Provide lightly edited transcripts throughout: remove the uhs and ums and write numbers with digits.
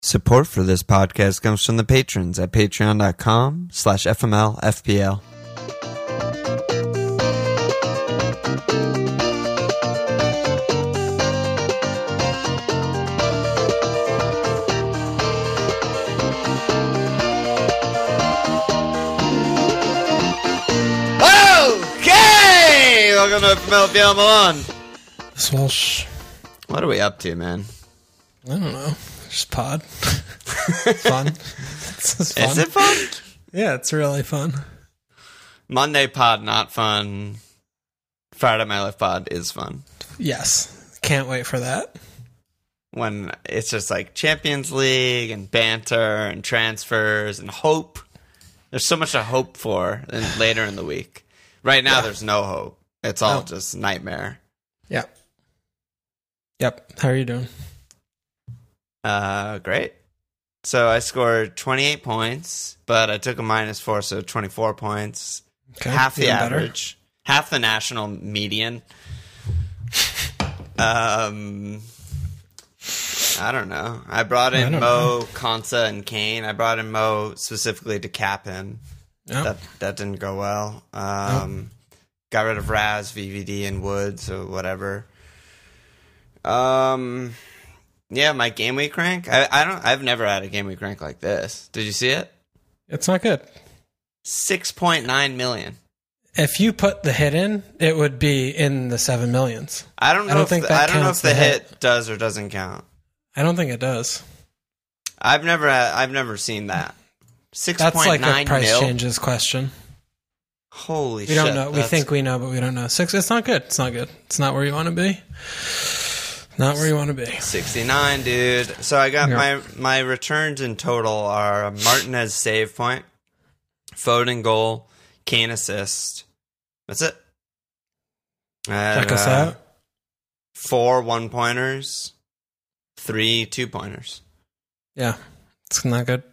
Support for this podcast comes from the patrons at patreon.com/FMLFPL. Okay! Welcome to FMLFPL Milan. Swelsh. What are we up to, man? I don't know. Just pod. Fun. It's fun. Is it fun? Yeah, it's really fun. Monday pod, not fun. Friday My Life pod is fun. Yes. Can't wait for that. When it's just like Champions League and banter and transfers and hope. There's so much to hope for later in the week. Right now, there's no hope. It's all just nightmare. Yep. How are you doing? Great. So I scored 28 points, but I took a -4, so 24 points. Okay, half the even average. Half the national median. I don't know. I brought in Mo, Konsa, and Kane. I brought in Mo specifically to cap him. Yep. That didn't go well. Got rid of Raz, VVD, and Wood, so whatever. Yeah, my game week rank. I've never had a game week rank like this. Did you see it? It's not good. 6.9 million. If you put the hit in, it would be in the 7 millions. I don't know if the hit does or doesn't count. I don't think it does. I've never seen that. 6.9 That's like a price mil? changes question. Holy shit. We don't know. We think we know, but we don't know. 6, it's not good. It's not good. It's not where you want to be. Not where you want to be. 69, dude. So I got my returns in total are Martinez save point, Foden goal, Kane assist. That's it. Check us out. 4 1-pointers, 3 2-pointers. Yeah, it's not good.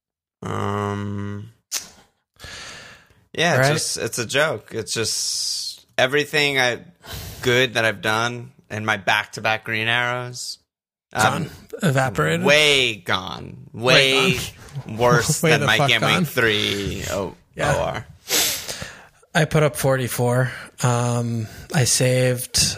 Yeah, right. It's a joke. It's just everything good that I've done. And my back-to-back green arrows. Gone. Evaporated. Way gone. Way worse than my game week 3 OR. I put up 44. I saved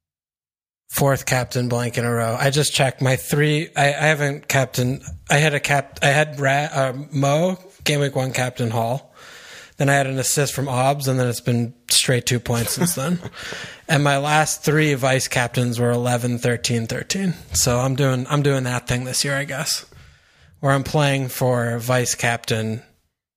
4th captain blank in a row. I just checked my 3. I haven't captain. I had Mo, game week 1 captain Hall. Then I had an assist from Obbs, and then it's been straight 2 points since then. And my last 3 vice captains were 11, 13, 13. So I'm doing that thing this year, I guess, where I'm playing for vice captain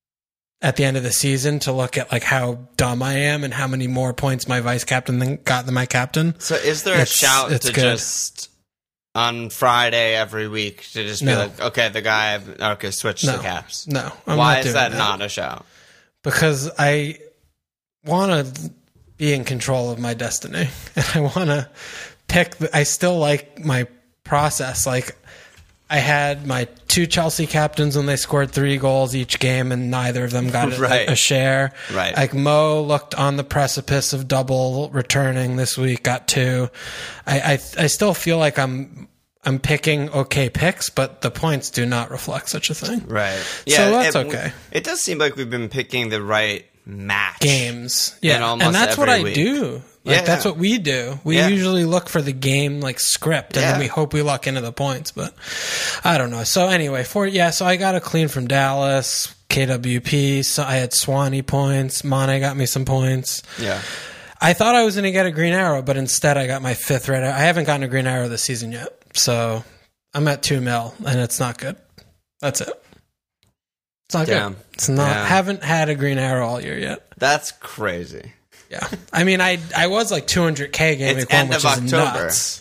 at the end of the season to look at like how dumb I am and how many more points my vice captain got than my captain. So is there a shout to good. Just on Friday every week to just be like, okay, the guy, switch to caps? No. Why is that not a shout? Because I want to be in control of my destiny. And I want to pick... I still like my process. Like, I had my 2 Chelsea captains when they scored 3 goals each game, and neither of them got a share. Right. Like, Mo looked on the precipice of double returning this week, got 2. I still feel like I'm picking okay picks, but the points do not reflect such a thing. Right. Yeah, so that's okay. It does seem like we've been picking the right match. Games. Yeah. And that's what I do. Like, that's what we do. We usually look for the game, like, script, and then we hope we luck into the points, but I don't know. So anyway, so I got a clean from Dallas, KWP, so I had Swanee points, Mane got me some points. Yeah. I thought I was going to get a green arrow, but instead I got my 5th red arrow. I haven't gotten a green arrow this season yet. So I'm at 2 mil, and it's not good. That's it. It's not good. It's not. Haven't had a green arrow all year yet. That's crazy. Yeah. I mean, I was like 200K game week 1, which is nuts.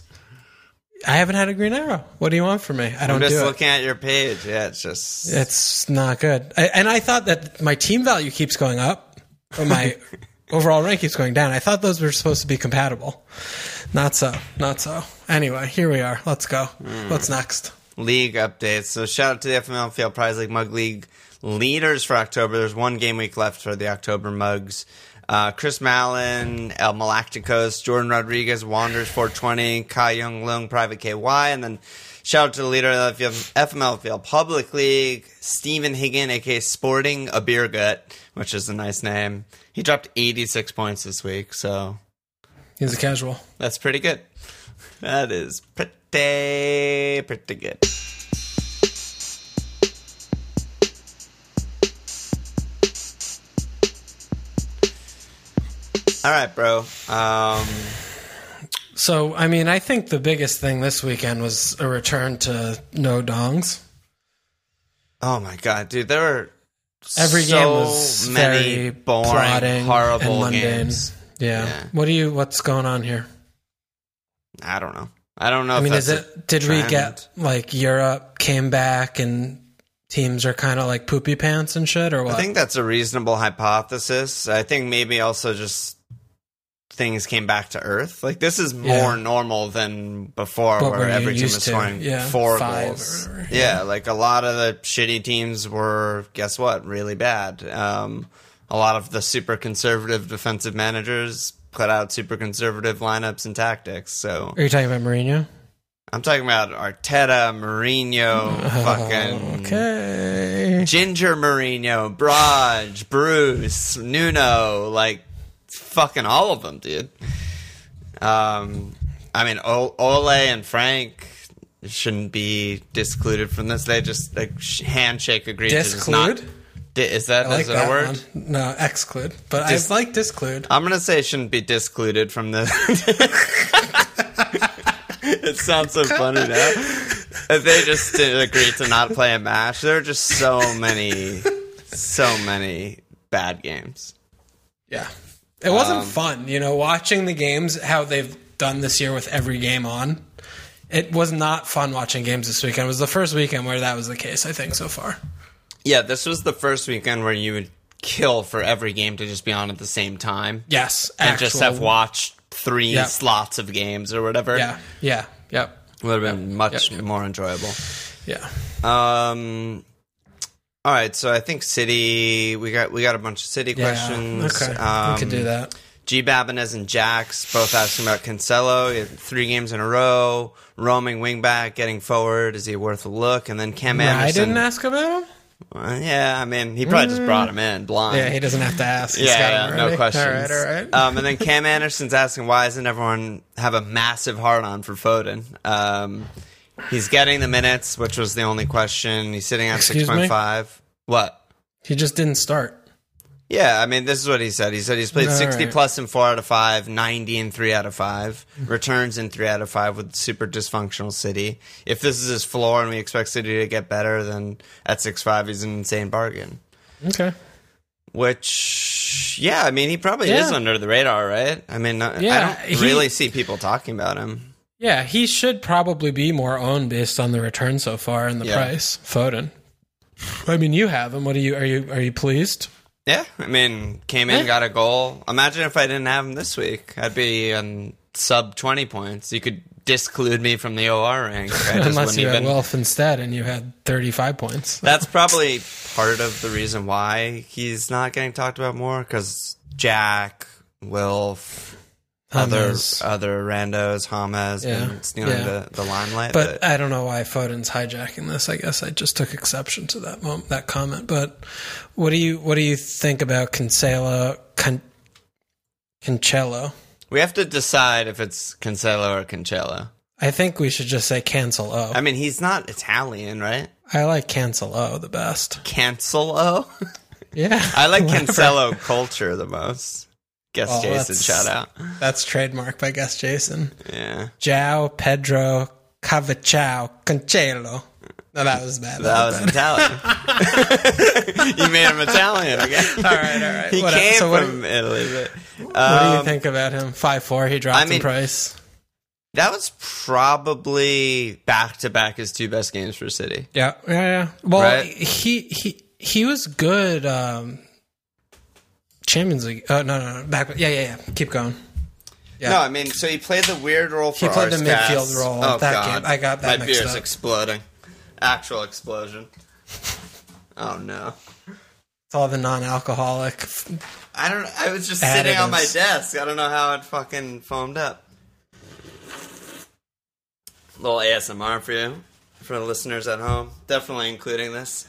I haven't had a green arrow. What do you want from me? I'm just looking at your page. Yeah, it's not good. And I thought that my team value keeps going up, but my overall rank keeps going down. I thought those were supposed to be compatible. Not so. Anyway, here we are. Let's go. What's next? League updates. So shout out to the FMLFPL Prize League Mug League leaders for October. There's 1 game week left for the October mugs. Chris Mallon, El Malacticos, Jordan Rodriguez, Wanderers 420, Kai Young Lung, Private KY, and then Shout out to the leader of the FMLFL Public League, Stephen Higgin, aka Sporting a Beer Gut, which is a nice name. He dropped 86 points this week, so He's a casual. that's pretty good. That is pretty good. All right, bro. So, I mean, I think the biggest thing this weekend was a return to no dongs. Oh my god, dude! There were Every so game was many very boring, plotting horrible and mundane. games. Yeah. Yeah. What's going on here? I don't know. I don't know. I if mean, that's did we trend. get like Europe came back and teams are kind of like poopy pants and shit, or what? I think that's a reasonable hypothesis. I think maybe also just things came back to earth. Like, this is more normal than before, What where were you every team used was to? scoring Yeah, 4 5 goals. or whatever. Yeah, like a lot of the shitty teams were, guess what, really bad. A lot of the super conservative defensive managers put out super conservative lineups and tactics. So Are you talking about Mourinho? I'm talking about Arteta, Mourinho, fucking Okay. Ginger Mourinho, Braj, Bruce, Nuno, like fucking all of them, dude. I mean, Ole and Frank shouldn't be discluded from this. They just like handshake agreed to just not. Disclude? Is that, I like is it that a word? one. No, exclude. But I like disclude. I'm gonna say it shouldn't be discluded from the. It sounds so funny now. If they just agreed to not play a match, there are just so many bad games. Yeah. It wasn't fun, watching the games, how they've done this year with every game on. It was not fun watching games this weekend. It was the first weekend where that was the case, I think, so far. Yeah, this was the first weekend where you would kill for every game to just be on at the same time. Yes. And just have watched 3 slots of games or whatever. Yeah. Yep. Would have been much more enjoyable. Yeah. All right, so I think City. We got a bunch of City questions. Okay. We could do that. G. Babinez and Jax both asking about Cancelo. He had 3 games in a row. Roaming wingback, getting forward. Is he worth a look? And then Cam Anderson. I didn't ask about him? Yeah, I mean, he probably just brought him in blind. Yeah, he doesn't have to ask. He's Yeah, got him no already. questions. All right. And then Cam Anderson's asking, why doesn't everyone have a massive hard-on for Foden? He's getting the minutes, which was the only question. He's sitting at 6.5. What? He just didn't start. Yeah, I mean, this is what he said. He said he's played 60 right. plus in 4 out of 5, 90 in 3 out of 5, returns in 3 out of 5 with super dysfunctional City. If this is his floor and we expect City to get better, then at 6.5 he's an insane bargain. Okay. Which, yeah, I mean, he probably is under the radar, right? I mean, I don't really see people talking about him. Yeah, he should probably be more owned based on the return so far and the price. Foden. I mean, you have him. What are you pleased? Yeah, I mean, came in, got a goal. Imagine if I didn't have him this week. I'd be on sub 20 points. You could disclude me from the OR rank. Unless you had Wilf instead and you had 35 points. That's probably part of the reason why he's not getting talked about more, because Jack, Wilf, other randos, James, been stealing the limelight. But I don't know why Foden's hijacking this. I guess I just took exception to that comment. But what do you think about Cancelo? We have to decide if it's Cancelo or Cancelo. I think we should just say Cancelo. I mean, he's not Italian, right? I like Cancelo the best. Cancelo? Yeah. I like Cancelo culture the most. Guess Jason, shout out. That's trademark by Guess Jason. Yeah. João Pedro Cavachao Cancelo. No, that was bad. That was Italian. You made him Italian again. All right. He came from Italy. But, what do you think about him? 5'4", he dropped in price. That was probably back-to-back his 2 best games for City. Yeah. Well, right? he was good. Champions League. Oh, no. Back. Yeah. Keep going. Yeah. No, I mean, so he played the weird role for He played the Arscas. midfield role. Oh, that God. game. I got that My mixed beer's up. exploding. Actual explosion. Oh, no. It's all the non-alcoholic. I was just sitting on my desk. I don't know how it fucking foamed up. Little ASMR for you. for the listeners at home. Definitely including this.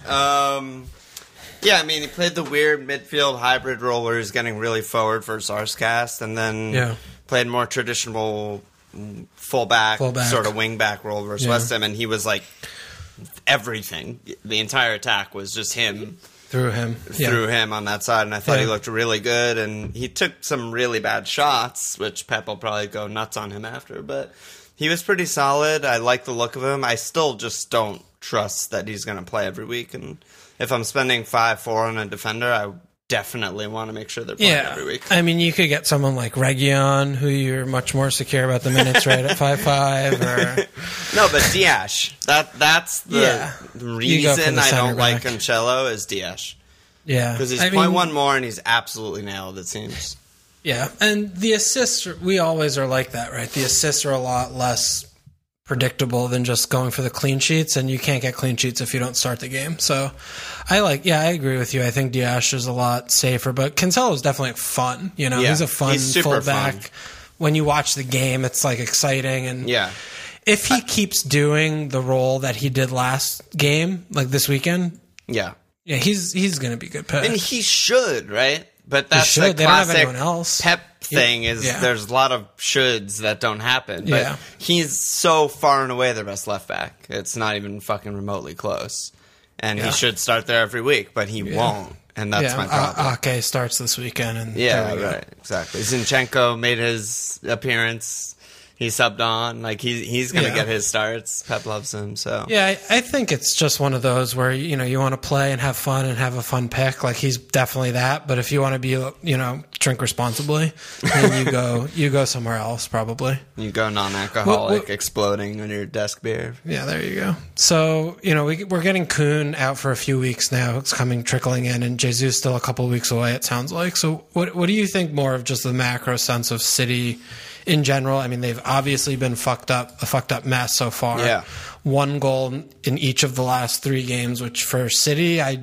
Yeah, I mean, he played the weird midfield hybrid role where he's getting really forward for Sarscast, and then played more traditional fullback, sort of wingback role versus West Ham, and he was like everything. The entire attack was just him. Through him on that side, and I thought he looked really good, and he took some really bad shots, which Pep will probably go nuts on him after, but he was pretty solid. I like the look of him. I still just don't trust that he's going to play every week, and if I'm spending 5-4 on a defender, I definitely want to make sure they're playing every week. I mean, you could get someone like Reguilon, who you're much more secure about the minutes rate at 5-5. Or... No, but Diash. That's the reason I don't like Cancelo is Diash. Yeah. Because he's 0.1 more, and he's absolutely nailed, it seems. Yeah, and the assists, we always are like that, right? The assists are a lot less predictable than just going for the clean sheets, and you can't get clean sheets if you don't start the game. So I agree with you. I think Diash is a lot safer, but Cancelo is definitely fun. You know, he's a fun fullback. Fun. When you watch the game, it's like exciting, and if he keeps doing the role that he did last game, like this weekend, he's going to be good pick. And he should, right? But that's the classic Pep thing is there's a lot of shoulds that don't happen. But he's so far and away the best left back. It's not even fucking remotely close. And he should start there every week, but he won't. And that's my problem. Ake starts this weekend. And right. Exactly. Zinchenko made his appearance. He subbed on. Like, he's going to get his starts. Pep loves him, so. Yeah, I think it's just one of those where, you know, you want to play and have fun and have a fun pick. Like, he's definitely that. But if you want to be, you know, drink responsibly, then you go somewhere else, probably. You go non-alcoholic, exploding on your desk beer. Yeah, there you go. So, you know, we're getting Kuhn out for a few weeks now. It's trickling in, and Jesus still a couple of weeks away, it sounds like. So what do you think more of just the macro sense of City in general? I mean, they've obviously been a fucked up mess so far. Yeah. 1 goal in each of the last 3 games, which for City, I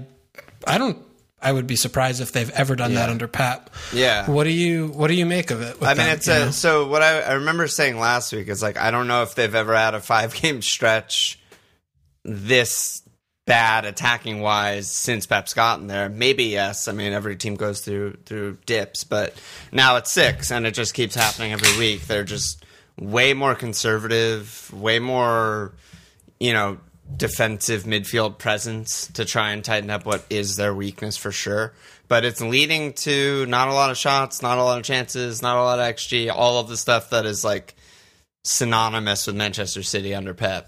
would be surprised if they've ever done that under Pep. Yeah. What do you make of it? I mean, so what I remember saying last week is, like, I don't know if they've ever had a 5-game stretch this bad attacking wise since Pep's gotten there. Maybe yes. I mean, every team goes through dips, but now it's 6 and it just keeps happening every week. They're just way more conservative, way more, you know, defensive midfield presence to try and tighten up what is their weakness for sure. But it's leading to not a lot of shots, not a lot of chances, not a lot of XG, all of the stuff that is like synonymous with Manchester City under Pep.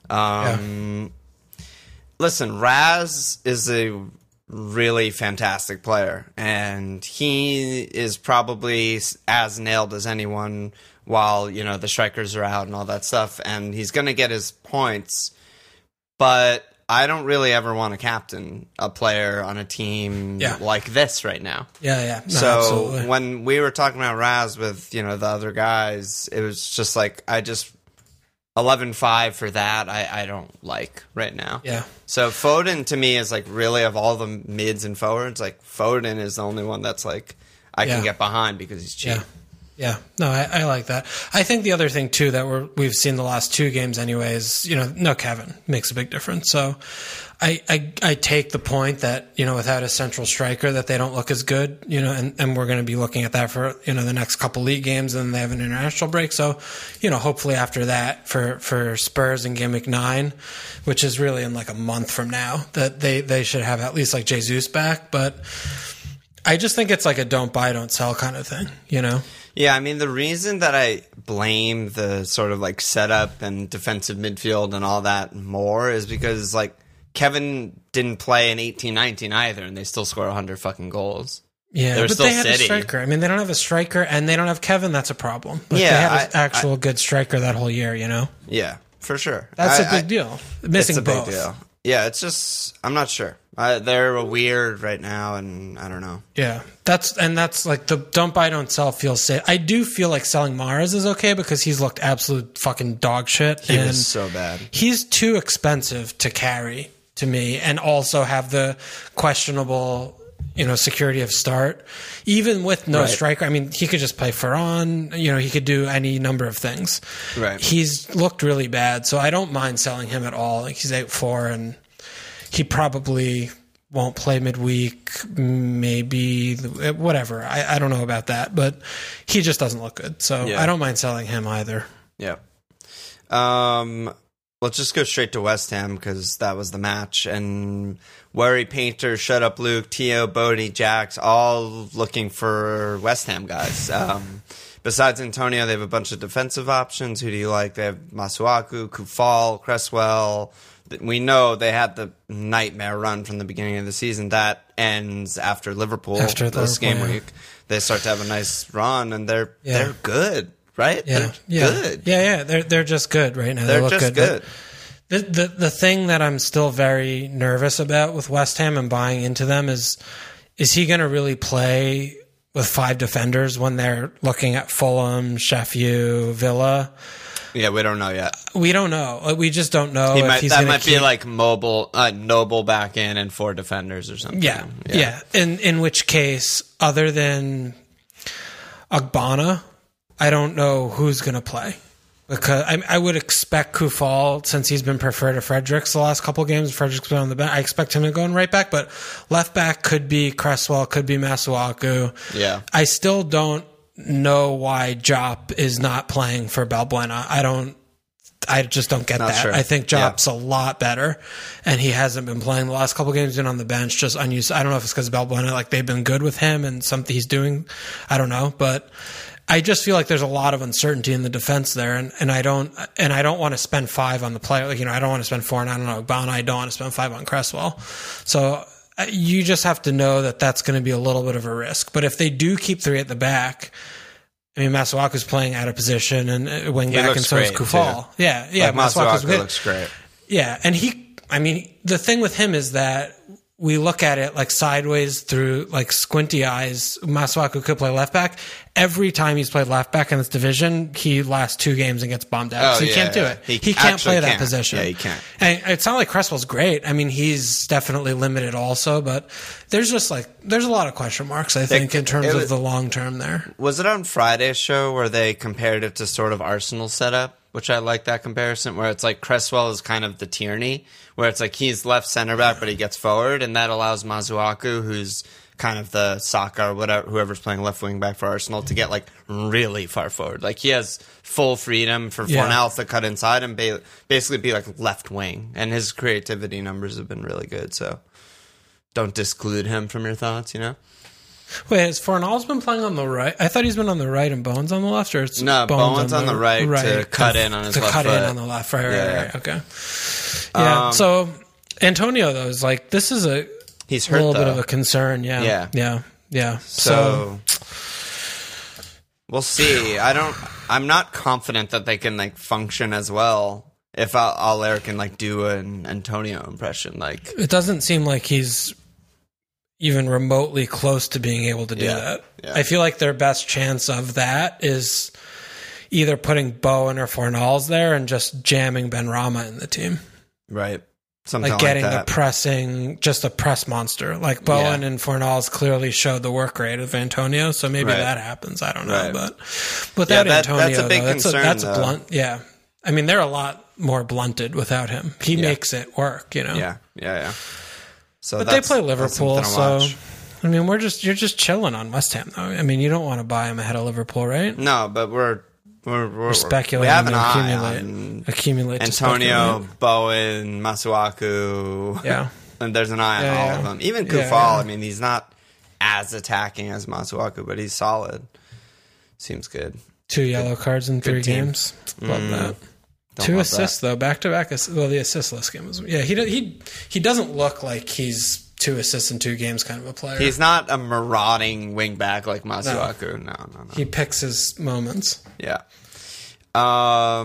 Listen, Raz is a really fantastic player, and he is probably as nailed as anyone while, you know, the strikers are out and all that stuff, and he's going to get his points, but I don't really ever want to captain a player on a team like this right now. No, so absolutely. When we were talking about Raz with, you know, the other guys, it was just like, 11-5 for that, I don't like right now. Yeah. So Foden, to me, is like really, of all the mids and forwards, like Foden is the only one that's like I can get behind because he's cheap. Yeah. No, I like that. I think the other thing, too, that we've seen the last 2 games anyways, you know, no Kevin makes a big difference. So I take the point that, you know, without a central striker that they don't look as good, you know, and we're going to be looking at that for, you know, the next couple league games, and then they have an international break. So, you know, hopefully after that for Spurs in game week 9, which is really in like a month from now, that they should have at least like Jesus back. But I just think it's like a don't buy, don't sell kind of thing, you know? Yeah, I mean, the reason that I blame the sort of like setup and defensive midfield and all that more is because, like, Kevin didn't play in 18-19 either, and they still score 100 fucking goals. Yeah, but they had a striker. I mean, they don't have a striker, and they don't have Kevin. That's a problem. Like, they had an actual good striker that whole year, you know? Yeah, for sure. That's a big deal. Missing both. Big deal. Yeah, it's just, I'm not sure. They're weird right now, and I don't know. Yeah, that's like the don't buy, don't sell feels safe. I do feel like selling Mahrez is okay because he's looked absolute fucking dog shit. He was so bad. He's too expensive to carry to me, and also have the questionable, security of start, even with no Right. striker. I mean, he could just play Ferran. He could do any number of things. Right. He's looked really bad, so I don't mind selling him at all. Like, he's 8-4, and he probably won't play midweek, maybe, whatever. I don't know about that, but he just doesn't look good. So Yeah. I don't mind selling him either. Yeah. Let's just go straight to West Ham because that was the match. And Worry Painter, Shut Up Luke, Tio, Bodie, Jax, all looking for West Ham guys. Besides Antonio, they have a bunch of defensive options. Who do you like? They have Masuaku, Kufal, Cresswell. We know they had the nightmare run from the beginning of the season. That ends after Liverpool. This game week. They start to have a nice run, and they're good, right? Yeah, they're good. Yeah. They're just good right now. They're They look just good. good. The thing that I'm still very nervous about with West Ham and buying into them is he going to really play with 5 defenders when they're looking at Fulham, Sheffield, Villa? Yeah, we don't know yet. We don't know. We just don't know if he's that going to be like Noble back in and 4 defenders or something. Yeah. In which case, other than Ogbonna, I don't know who's going to play. Because I would expect Kufal, since he's been preferred to Fredericks the last couple of games. Fredericks been on the bench. I expect him to go in right back, but left back could be Cresswell, could be Masuaku. Yeah. I still don't know why Jop is not playing for Balbuena. I just don't get that. Sure. I think Jop's a lot better, and he hasn't been playing the last couple of games. Been on the bench, just unused. I don't know if it's because Balbuena, like, they've been good with him and something he's doing. I don't know, but I just feel like there's a lot of uncertainty in the defense there, and I don't want to spend 5 on the player. Like, I don't want to spend 4 on, I don't know, Ogbonna. I don't want to spend 5 on Cresswell. So you just have to know that that's going to be a little bit of a risk. But if they do keep 3 at the back, I mean, Masuaku's playing out of position and wing back, and so is Kufal. Too. Yeah. Like Masuaku looks great. Yeah, and the thing with him is that we look at it like sideways through like squinty eyes. Masuaku could play left back. Every time he's played left back in this division, he lasts 2 games and gets bombed out. So he can't do it. He can't play that position. Yeah, he can't. And it's not like Cresswell's great. I mean, he's definitely limited also, but there's a lot of question marks, I think, in terms of the long term there. Was it on Friday's show where they compared it to sort of Arsenal setup? Which I like that comparison, where it's like Cresswell is kind of the Tierney, where it's like he's left center back, but he gets forward, and that allows Masuaku, who's kind of the Saka or whatever, whoever's playing left wing back for Arsenal, to get like really far forward. Like, he has full freedom for Fornals to cut inside and basically be like left wing, and his creativity numbers have been really good. So don't disclude him from your thoughts, Wait, has Fornals been playing on the right? I thought he's been on the right and Bowen's on the left, or it's no, Bowen's on the right to cut in on his left foot. To cut in on the left, right, okay. Yeah, so Antonio, though, is like, this is he's hurt, little bit of a concern, yeah. So we'll see. I'm not confident that they can like function as well if Aller can like do an Antonio impression. Like, it doesn't seem like he's even remotely close to being able to do that. Yeah. I feel like their best chance of that is either putting Bowen or Fornals there and just jamming Benrahma in the team. Right. Something like getting that. just a press monster. Like Bowen and Fornals clearly showed the work rate of Antonio, so maybe that happens. I don't know. But without Antonio, that's a big concern, that's blunt. Yeah. I mean, they're a lot more blunted without him. He makes it work, Yeah. So but they play Liverpool, so I mean, you're just chilling on West Ham, though. I mean, you don't want to buy him ahead of Liverpool, right? No, but we're speculating. We have an eye on accumulate Antonio, Bowen, Masuaku. Yeah, and there's an eye on all of them. Even Kufal. I mean, he's not as attacking as Masuaku, but he's solid. Seems good. 2 yellow cards in 3 games. Love that. 2 assists though, back to back. Well, the assistless game was. Yeah, he doesn't look like he's 2 assists in 2 games kind of a player. He's not a marauding wing back like Masuaku. No. He picks his moments. Yeah. Other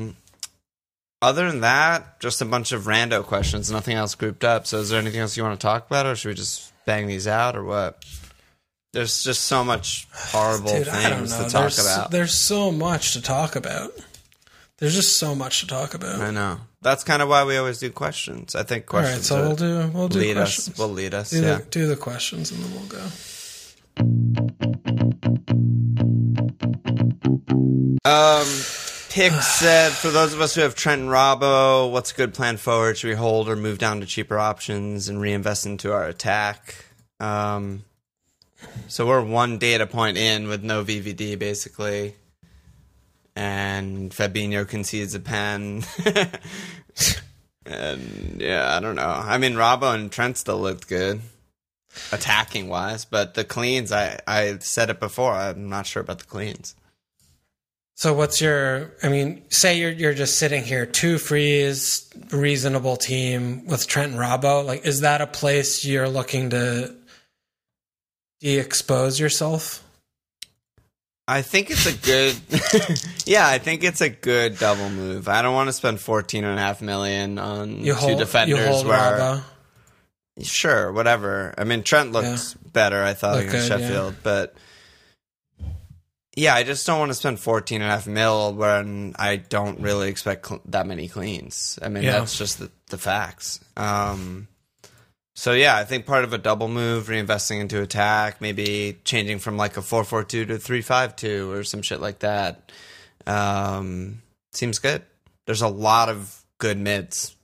than that, just a bunch of rando questions. Nothing else grouped up. So, is there anything else you want to talk about, or should we just bang these out, or what? There's just so much horrible things to talk about. There's so much to talk about. There's just so much to talk about. I know. That's kind of why we always do questions. I think questions. All right, so we'll do lead questions. Us. Will lead us. Do the questions, and then we'll go. Pick said, for those of us who have Trent and Robbo, what's a good plan forward? Should we hold or move down to cheaper options and reinvest into our attack? So we're one data point in with no VVD, basically. And Fabinho concedes a pen. And, yeah, I don't know. I mean, Robbo and Trent still looked good, attacking-wise. But the cleans, I said it before, I'm not sure about the cleans. So what's say you're just sitting here, 2 frees, reasonable team with Trent and Robbo. Like, is that a place you're looking to de-expose yourself? I think it's a good, I think it's a good double move. I don't want to spend $14.5 million on 2 defenders. You hold Robbo. Sure, whatever. I mean, Trent looked better, I thought, against Sheffield, but I just don't want to spend $14.5 million when I don't really expect that many cleans. I mean, that's just the facts. So, I think part of a double move, reinvesting into attack, maybe changing from like a 4-4-2 to 3-5-2 or some shit like that, seems good. There's a lot of good mids.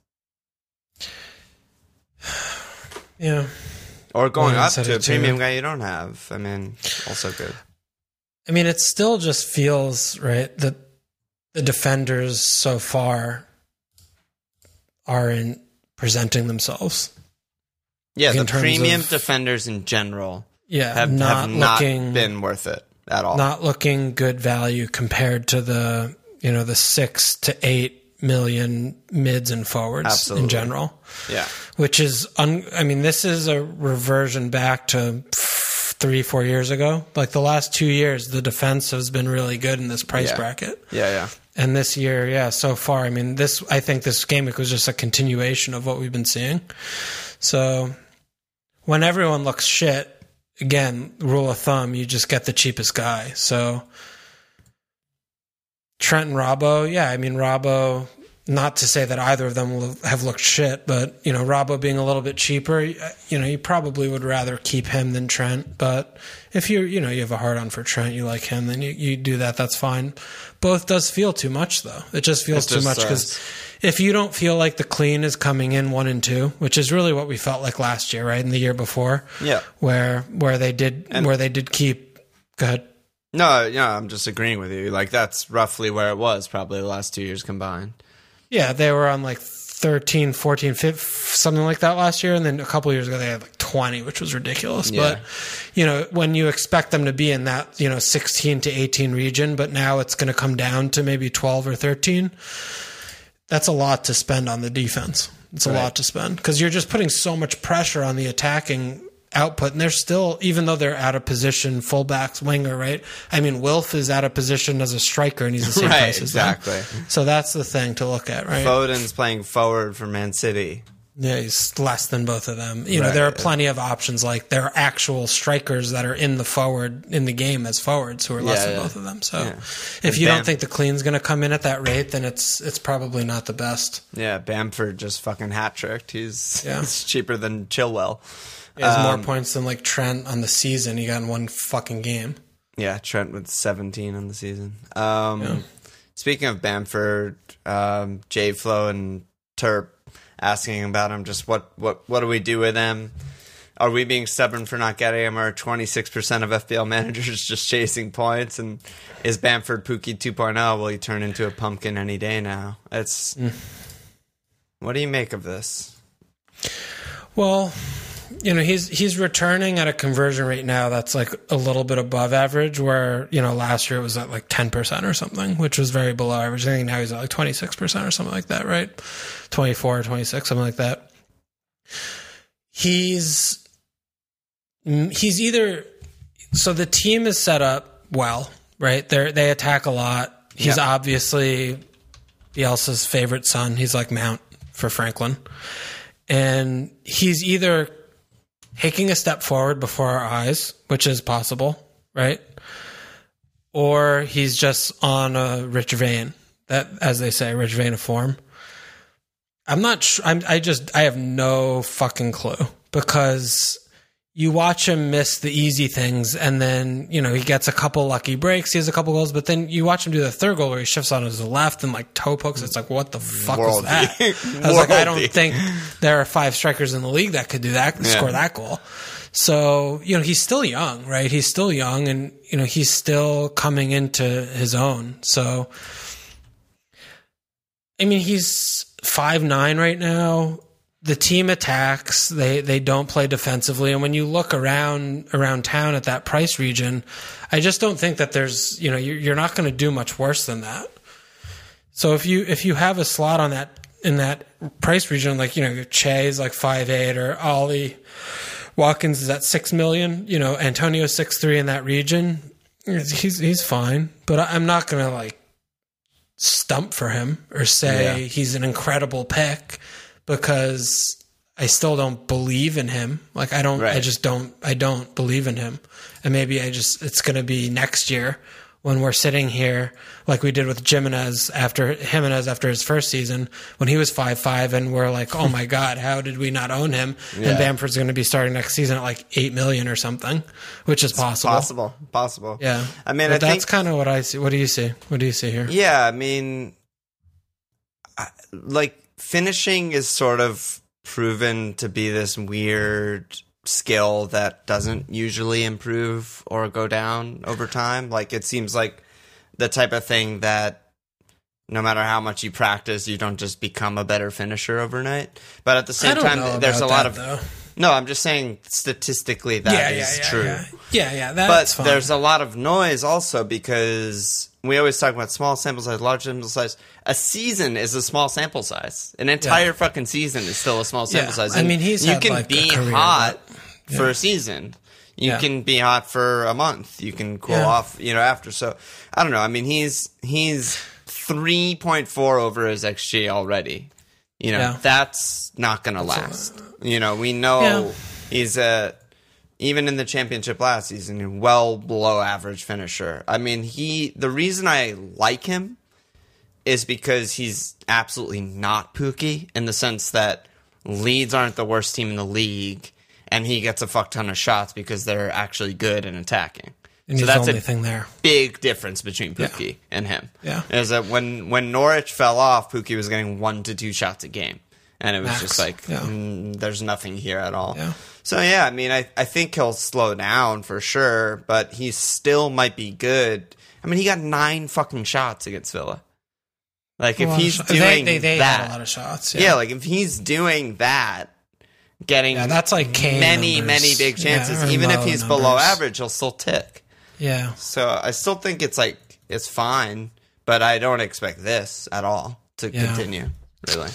Yeah. Or going up to a premium guy you don't have. I mean, also good. I mean, it still just feels, right, that the defenders so far aren't presenting themselves. Yeah, the premium defenders in general have not been worth it at all. Not looking good value compared to the 6 to 8 million mids and forwards in general. Yeah. Which is, this is a reversion back to 3-4 years ago. Like the last 2 years, the defense has been really good in this price bracket. Yeah. And this year, so far, I think this game week was just a continuation of what we've been seeing. So when everyone looks shit, again, rule of thumb, you just get the cheapest guy. So Trent and Robbo, Robbo, not to say that either of them will have looked shit, but, Robbo being a little bit cheaper, you probably would rather keep him than Trent. But if you have a hard-on for Trent, you like him, then you do that, that's fine. Both does feel too much, though. It just feels too much because if you don't feel like the clean is coming in 1 and 2, which is really what we felt like last year, right, and the year before, where they did keep. Go ahead. No, I'm just agreeing with you. Like that's roughly where it was, probably the last 2 years combined. Yeah, they were on like 13, 14, 15, something like that last year, and then a couple of years ago they had like 20, which was ridiculous. Yeah. But when you expect them to be in that 16 to 18 region, but now it's going to come down to maybe 12 or 13. That's a lot to spend on the defense. It's a lot to spend because you're just putting so much pressure on the attacking output, and they're still, even though they're out of position, fullbacks, winger, right? I mean, Wilf is out of position as a striker, and he's the same price as them. So that's the thing to look at, right? Foden's playing forward for Man City. Yeah, he's less than both of them. There are plenty of options. Like there are actual strikers that are in the game as forwards who are less than both of them. So if you don't think the clean's going to come in at that rate, then it's probably not the best. Yeah, Bamford just fucking hat-tricked. He's cheaper than Chilwell. He has more points than like Trent on the season. He got in one fucking game. Yeah, Trent with 17 on the season. Speaking of Bamford, J-Flo and Terp asking about him, just what do we do with him? Are we being stubborn for not getting him? Are 26% of FPL managers just chasing points? And is Bamford Pookie 2.0? Will he turn into a pumpkin any day now? What do you make of this? Well, he's returning at a conversion rate now that's like a little bit above average, where, last year it was at like 10% or something, which was very below average. I think now he's at like 26% or something like that, right? 24 or 26, something like that. He's either, so the team is set up well, right? They attack a lot. He's obviously Bielsa's favorite son. He's like Mount for Franklin. And he's either taking a step forward before our eyes, which is possible, right? Or he's just on a rich vein that, as they say, rich vein of form. I'm not sure. I have no fucking clue, because you watch him miss the easy things, and then, you know, he gets a couple lucky breaks, he has a couple goals, but then you watch him do the third goal where he shifts on his left and like toe pokes. It's like, what the fuck was that? I was like, I don't think there are 5 strikers in the league that could do that, score that goal. So, you know, he's still young, right? He's still young, and, you know, he's still coming into his own. So, I mean, he's 5'9" right now. The team attacks. They don't play defensively. And when you look around town at that price region, I just don't think that there's, you know, you're not going to do much worse than that. So if you have a slot on that, in that price region, like, you know, Che's like 5'8", or Ollie Watkins is at $6 million, you know, Antonio 6'3" in that region, he's fine. But I'm not going to like stump for him or say he's an incredible pick, because I still don't believe in him. Like, I don't believe in him. And maybe it's going to be next year when we're sitting here like we did with Jimenez after his first season, when he was 5'5", and we're like, oh my God, how did we not own him? Yeah. And Bamford's going to be starting next season at like $8 million or something, which is possible. Possible. Yeah. I mean, that's kind of what I see. What do you see? What do you see here? Yeah. I mean, like, finishing is sort of proven to be this weird skill that doesn't usually improve or go down over time. Like, it seems like the type of thing that no matter how much you practice, you don't just become a better finisher overnight. But at the same time, there's a lot of... Though. No, I'm just saying statistically that is true. Yeah, that's fine. But there's a lot of noise also, because we always talk about small sample size, large sample size. A season is a small sample size. An entire fucking season is still a small sample size. I mean, you can be hot for a season. You can be hot for a month. You can cool off, you know, after. So I don't know. I mean, he's 3.4 over his XG already. You know, that's not going to last. You know, we know he's even in the championship last season, well below average finisher. I mean, the reason I like him is because he's absolutely not Pookie, in the sense that Leeds aren't the worst team in the league, and he gets a fuck ton of shots because they're actually good in attacking. And so that's the only thing there. Big difference between Pookie and him. Yeah. Is that when Norwich fell off, Pookie was getting 1 to 2 shots a game. And it was just like, there's nothing here at all. Yeah. So, yeah, I mean, I think he'll slow down for sure, but he still might be good. I mean, he got 9 fucking shots against Villa. Like, if he's doing they that. Had a lot of shots. Yeah, like, if he's doing that, getting that's like Kane many big chances, even if he's below average, he'll still tick. Yeah. So I still think it's fine, but I don't expect this at all to continue, really.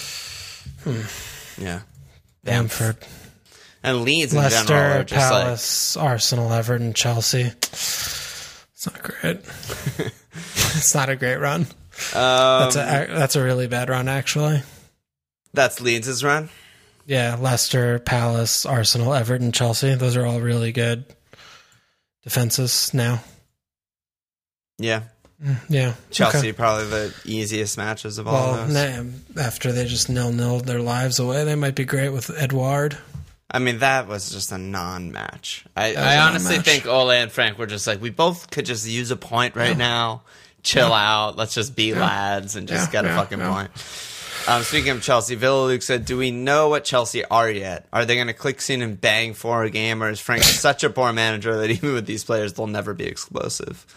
Yeah. Bamford. And Leeds in Leicester, general are just Palace, Arsenal, Everton, Chelsea. It's not great. It's not a great run. That's a really bad run, actually. That's Leeds' run? Yeah, Leicester, Palace, Arsenal, Everton, Chelsea. Those are all really good defenses now. Yeah. Yeah. Chelsea probably the easiest matches of all of those. After they just 0-0 their lives away, they might be great with Edouard. I mean, that was just a non-match. I honestly think Ole and Frank were just like, we both could just use a point right now. Chill out. Let's just be lads and just get a fucking point. Speaking of Chelsea, Villa Luke said, do we know what Chelsea are yet? Are they going to click scene and bang for a game, or is Frank such a poor manager that even with these players, they'll never be explosive?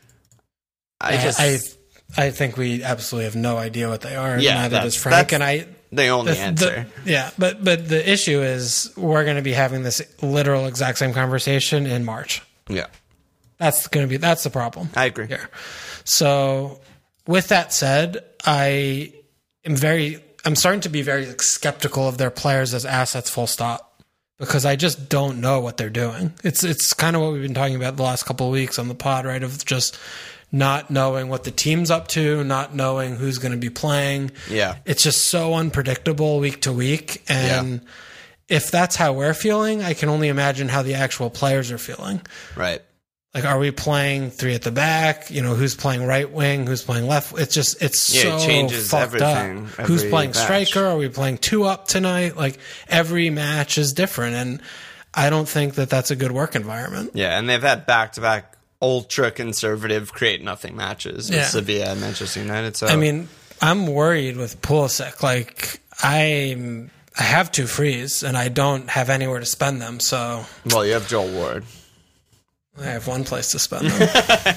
I think we absolutely have no idea what they are. Yeah, neither does Frank. And the only answer. But the issue is we're going to be having this literal exact same conversation in March. Yeah, that's the problem. I agree. Here. So with that said, I'm starting to be very skeptical of their players as assets. Full stop. Because I just don't know what they're doing. It's kind of what we've been talking about the last couple of weeks on the pod, right? Of just not knowing what the team's up to, not knowing who's going to be playing. Yeah. It's just so unpredictable week to week. And if that's how we're feeling, I can only imagine how the actual players are feeling. Right. Like, are we playing 3 at the back? You know, who's playing right wing? Who's playing left? It's so it changes fucked up. everything. Who's playing match. striker? Are we playing 2 up tonight? Like, every match is different, and I don't think that that's a good work environment. Yeah, and they've had back-to-back ultra-conservative create-nothing matches with Sevilla and Manchester United. So I mean, I'm worried with Pulisic. Like, I have 2 frees, and I don't have anywhere to spend them, so... Well, you have Joel Ward. I have one place to spend them.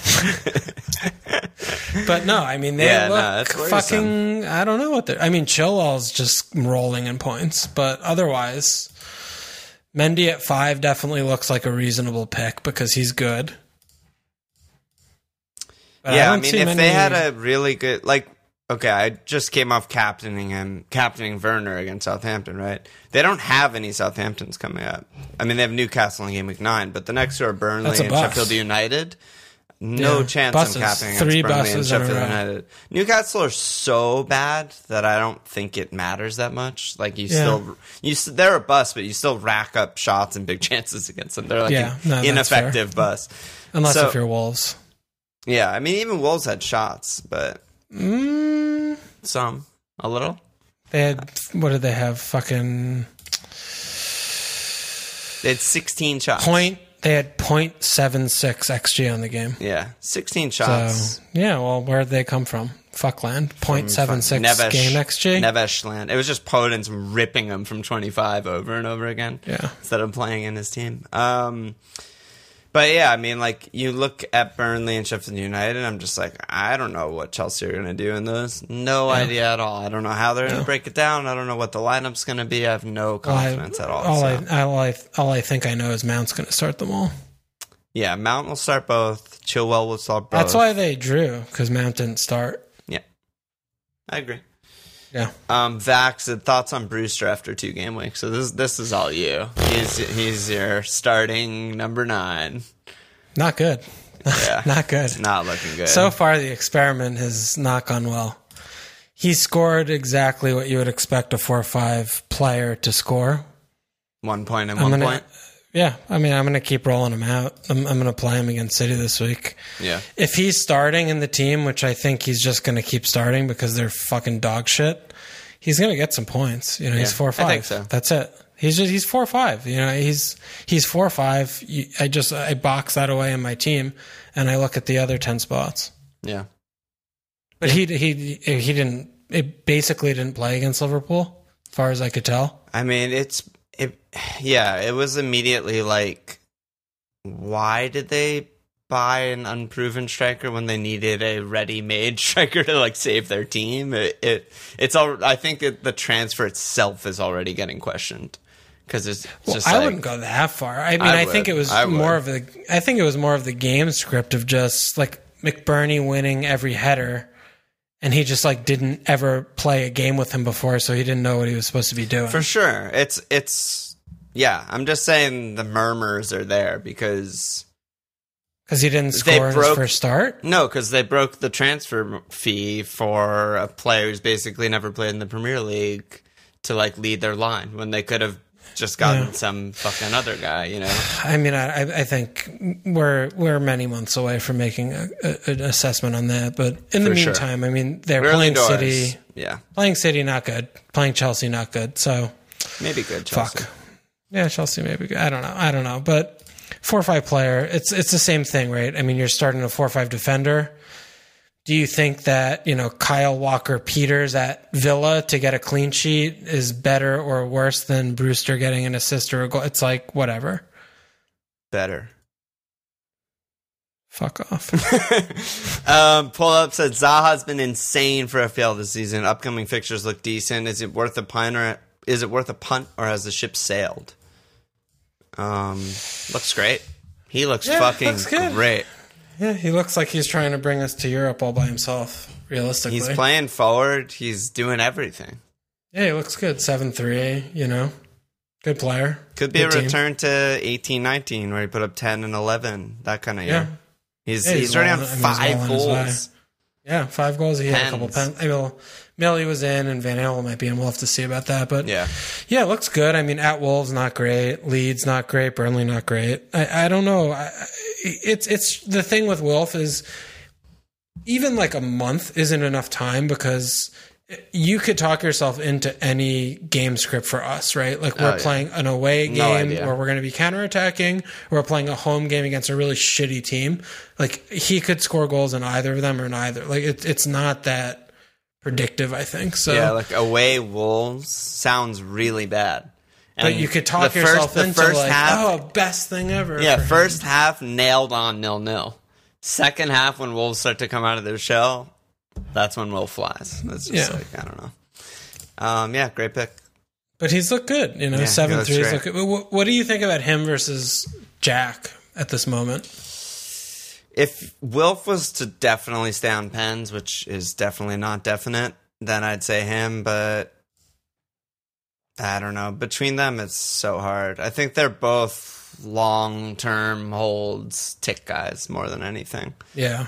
But no, I mean, they look fucking... I don't know what they're... I mean, Chilwell's just rolling in points, but otherwise... Mendy at 5 definitely looks like a reasonable pick because he's good. But yeah, I mean, if they had a really good... Like, okay, I just came off captaining Werner against Southampton, right? They don't have any Southamptons coming up. I mean, they have Newcastle in game week 9, but the next 2 are Burnley and Sheffield United. No chance I'm captaining against Burnley and Sheffield United. Newcastle are so bad that I don't think it matters that much. Like, they're a bust, but you still rack up shots and big chances against them. They're like an ineffective bust. Unless if you're Wolves. Yeah, I mean, even Wolves had shots, but some, a little. They had, what did they have? Fucking... They had 16 shots. They had 0.76 XG on the game. Yeah, 16 shots. So, yeah, well, where'd they come from? Fuckland. 0.76 game XG? Nevesh land. It was just Podence ripping them from 25 over and over again. Yeah. Instead of playing in his team. But yeah, I mean, like, you look at Burnley and Sheffield United, and I'm just like, I don't know what Chelsea are going to do in those. No idea at all. I don't know how they're going to break it down. I don't know what the lineup's going to be. I have no confidence at all. All I think I know is Mount's going to start them all. Yeah, Mount will start both. Chilwell will start both. That's why they drew, because Mount didn't start. Yeah, I agree. Yeah. Vax, thoughts on Brewster after 2 game weeks? So this is all you. He's your starting number 9. Not good. Yeah. Not good. Not looking good. So far, the experiment has not gone well. He scored exactly what you would expect a 4-5 player to score. 1 point and 1 point? Yeah. I mean, I'm going to keep rolling him out. I'm going to play him against City this week. Yeah. If he's starting in the team, which I think he's just going to keep starting because they're fucking dog shit, he's going to get some points. You know, he's 4-5. I think so. That's it. He's 4-5. You know, he's 4-5. I box that away in my team, and I look at the other 10 spots. Yeah. But he didn't. It basically didn't play against Liverpool, as far as I could tell. I mean, it was immediately like, why did they buy an unproven striker when they needed a ready-made striker to like save their team? It's all. I think that the transfer itself is already getting questioned because it's just. I wouldn't go that far. I mean, I think it was more of the. I think it was more of the game script of just like McBurney winning every header. And he just like didn't ever play a game with him before, so he didn't know what he was supposed to be doing. For sure. Yeah, I'm just saying the murmurs are there because he didn't score in his first start? No, because they broke the transfer fee for a player who's basically never played in the Premier League to like lead their line when they could have just gotten some fucking other guy, you know? I mean, I think we're many months away from making an assessment on that. But in the meantime, I mean, they're playing City. Yeah. Playing City, not good. Playing Chelsea, not good. So maybe good, Chelsea. Fuck. Yeah, Chelsea may be good. I don't know. But 4-5 player, it's the same thing, right? I mean, you're starting a 4-5 defender. Do you think that, you know, Kyle Walker-Peters at Villa to get a clean sheet is better or worse than Brewster getting an assist or a goal? It's like, whatever. Better. Fuck off. Pull up said Zaha's been insane for FPL this season. Upcoming fixtures look decent. Is it worth a punt or has the ship sailed? Looks great. He looks fucking great. Yeah, he looks like he's trying to bring us to Europe all by himself, realistically. He's playing forward. He's doing everything. Yeah, he looks good. 7-3, you know. Good player. Could be good a return to 18-19 where he put up 10 and 11, that kind of year. He's already on 5 goals. Yeah, 5 goals. He had a couple Pens. pens. Millie was in, and Van Halen might be in. We'll have to see about that. But Yeah. it looks good. I mean, at Wolves, not great. Leeds, not great. Burnley, not great. I don't know. It's the thing with Wilf is even like a month isn't enough time because you could talk yourself into any game script for us, right? Like we're playing an away game where we're going to be counterattacking. We're playing a home game against a really shitty team. Like he could score goals in either of them or neither. Like it's not that predictive, I think. So yeah, like away Wolves sounds really bad. But you could talk yourself into like, half, best thing ever. Yeah, first half nailed on 0-0. Second half, when Wolves start to come out of their shell, that's when Will flies. That's just like, I don't know. Great pick. But he's looked good, 7-3 is look good. What do you think about him versus Jack at this moment? If Wilf was to definitely stay on pens, which is definitely not definite, then I'd say him, but I don't know. Between them, it's so hard. I think they're both long-term holds, tick guys more than anything. Yeah.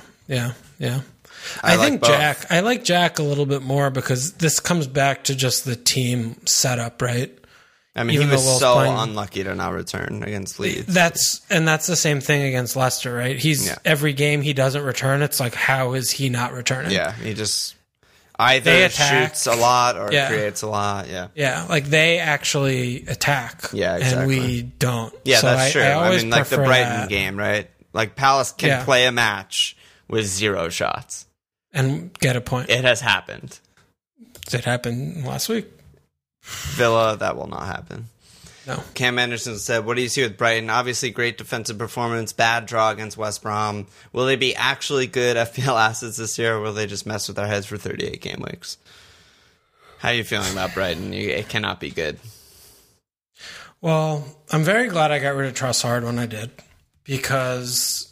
I like Jack a little bit more because this comes back to just the team setup, right? I mean, he was so unlucky to not return against Leeds. That's the same thing against Leicester, right? Every game he doesn't return. It's like, how is he not returning? Yeah, he just either shoots a lot or creates a lot. Yeah, like they actually attack. Yeah, exactly. And we don't. Yeah, so that's true. I mean, like the Brighton game, right? Like Palace can play a match with 0 shots and get a point. It has happened. It happened last week. Villa, that will not happen. No. Cam Anderson said, what do you see with Brighton? Obviously, great defensive performance, bad draw against West Brom. Will they be actually good FPL assets this year, or will they just mess with our heads for 38 game weeks? How are you feeling about Brighton? It cannot be good. Well, I'm very glad I got rid of Trossard when I did, because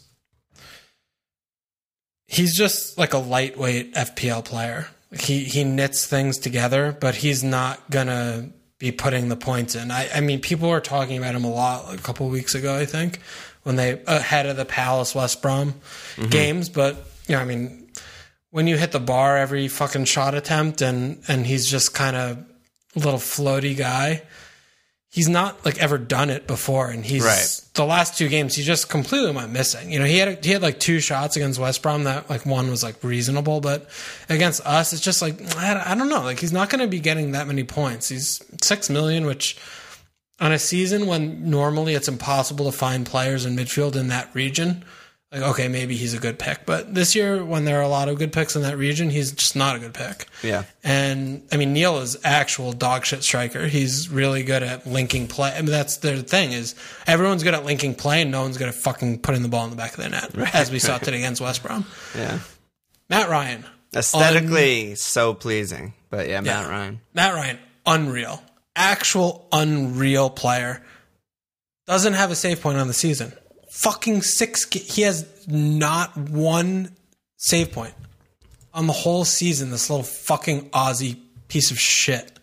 he's just like a lightweight FPL player. He knits things together, but he's not going to be putting the points in. I mean, people were talking about him a lot like a couple of weeks ago, I think, when they ahead of the Palace West Brom games. But, I mean, when you hit the bar every fucking shot attempt and he's just kind of a little floaty guy, he's not like ever done it before. And he's the last 2 games, he just completely went missing. He had like 2 shots against West Brom that like one was like reasonable, but against us, it's just like, I don't know. Like he's not going to be getting that many points. He's 6 million, which on a season when normally it's impossible to find players in midfield in that region, like, okay, maybe he's a good pick. But this year, when there are a lot of good picks in that region, he's just not a good pick. Yeah. And, I mean, Neil is actual dog shit striker. He's really good at linking play. I mean, that's the thing is everyone's good at linking play and no one's good at fucking putting the ball in the back of their net, as we saw today against West Brom. Yeah. Matt Ryan. Aesthetically, so pleasing. But yeah, Matt Ryan. Matt Ryan, unreal. Actual unreal player. Doesn't have a save point on the season. Fucking 6. He has not 1 save point on the whole season. This little fucking Aussie piece of shit.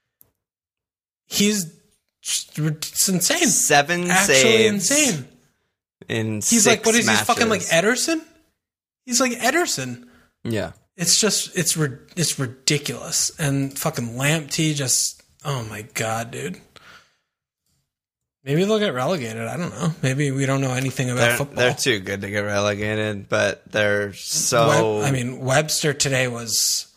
It's insane. 7 actually saves. Insane. He's like, what is matches. he fucking like Ederson? He's like Ederson. Yeah. It's just it's ridiculous. And fucking Lamptey just, oh my god, dude. Maybe they'll get relegated. I don't know. Maybe we don't know anything about football. They're too good to get relegated, but they're so... Webster today was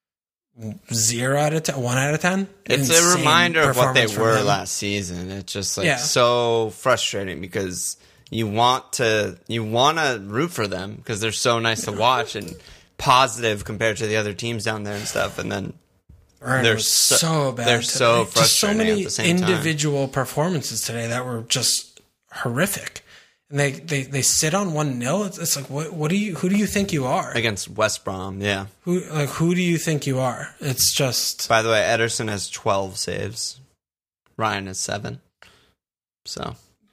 0 out of 10, 1 out of 10. It's Insane a reminder of what they were him. last season. It's just like so frustrating because you want to root for them because they're so nice to watch and positive compared to the other teams down there and stuff, and then... They're so bad. They're so frustrating. Just so many at the same individual time. performances today that were just horrific, and they sit on 1-0. It's like who do you think you are against West Brom? Yeah, who do you think you are? It's just. By the way, Ederson has 12 saves. Ryan has 7. So,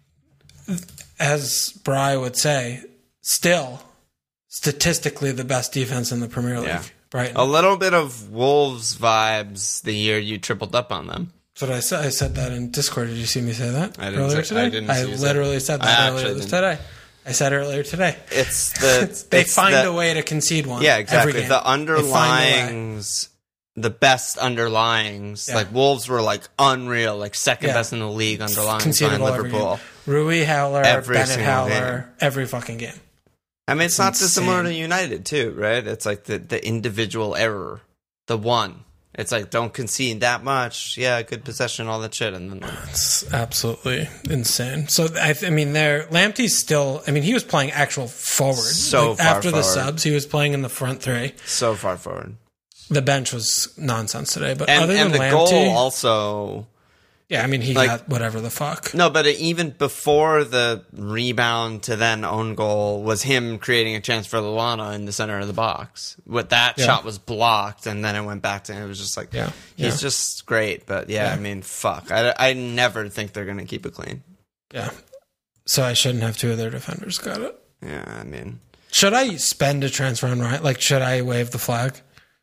as Bry would say, still statistically the best defense in the Premier League. Yeah. Right. A little bit of Wolves vibes the year you tripled up on them. That's what I said. I said that in Discord. Did you see me say that I didn't earlier today? I didn't. I literally said that earlier today. I said earlier today. They find a way to concede one. Yeah, exactly. Every game. The underlyings, the best underlyings, like Wolves were like unreal, like second best in the league underlyings behind Liverpool. Rui Howler, Bennett single Howler, game. every fucking game. I mean, it's not dissimilar to United too, right? It's like the individual error, the one. It's like, don't concede that much. Yeah, good possession, all that shit. And then it's absolutely insane. So, I mean, Lamptey's still, I mean, he was playing actual forward. So far after forward. the subs, he was playing in the front three. So far forward. The bench was nonsense today. But and, other than the Lamptey, goal also... Yeah, I mean, he got whatever the fuck. No, but even before the rebound to then own goal was him creating a chance for Lallana in the center of the box. What that shot was blocked, and then it went back to him. It was just like, he's just great. But I mean, fuck. I never think they're going to keep it clean. Yeah. So I shouldn't have two of their defenders got it. Yeah, I mean. Should I spend a transfer on Ryan? Like, should I wave the flag?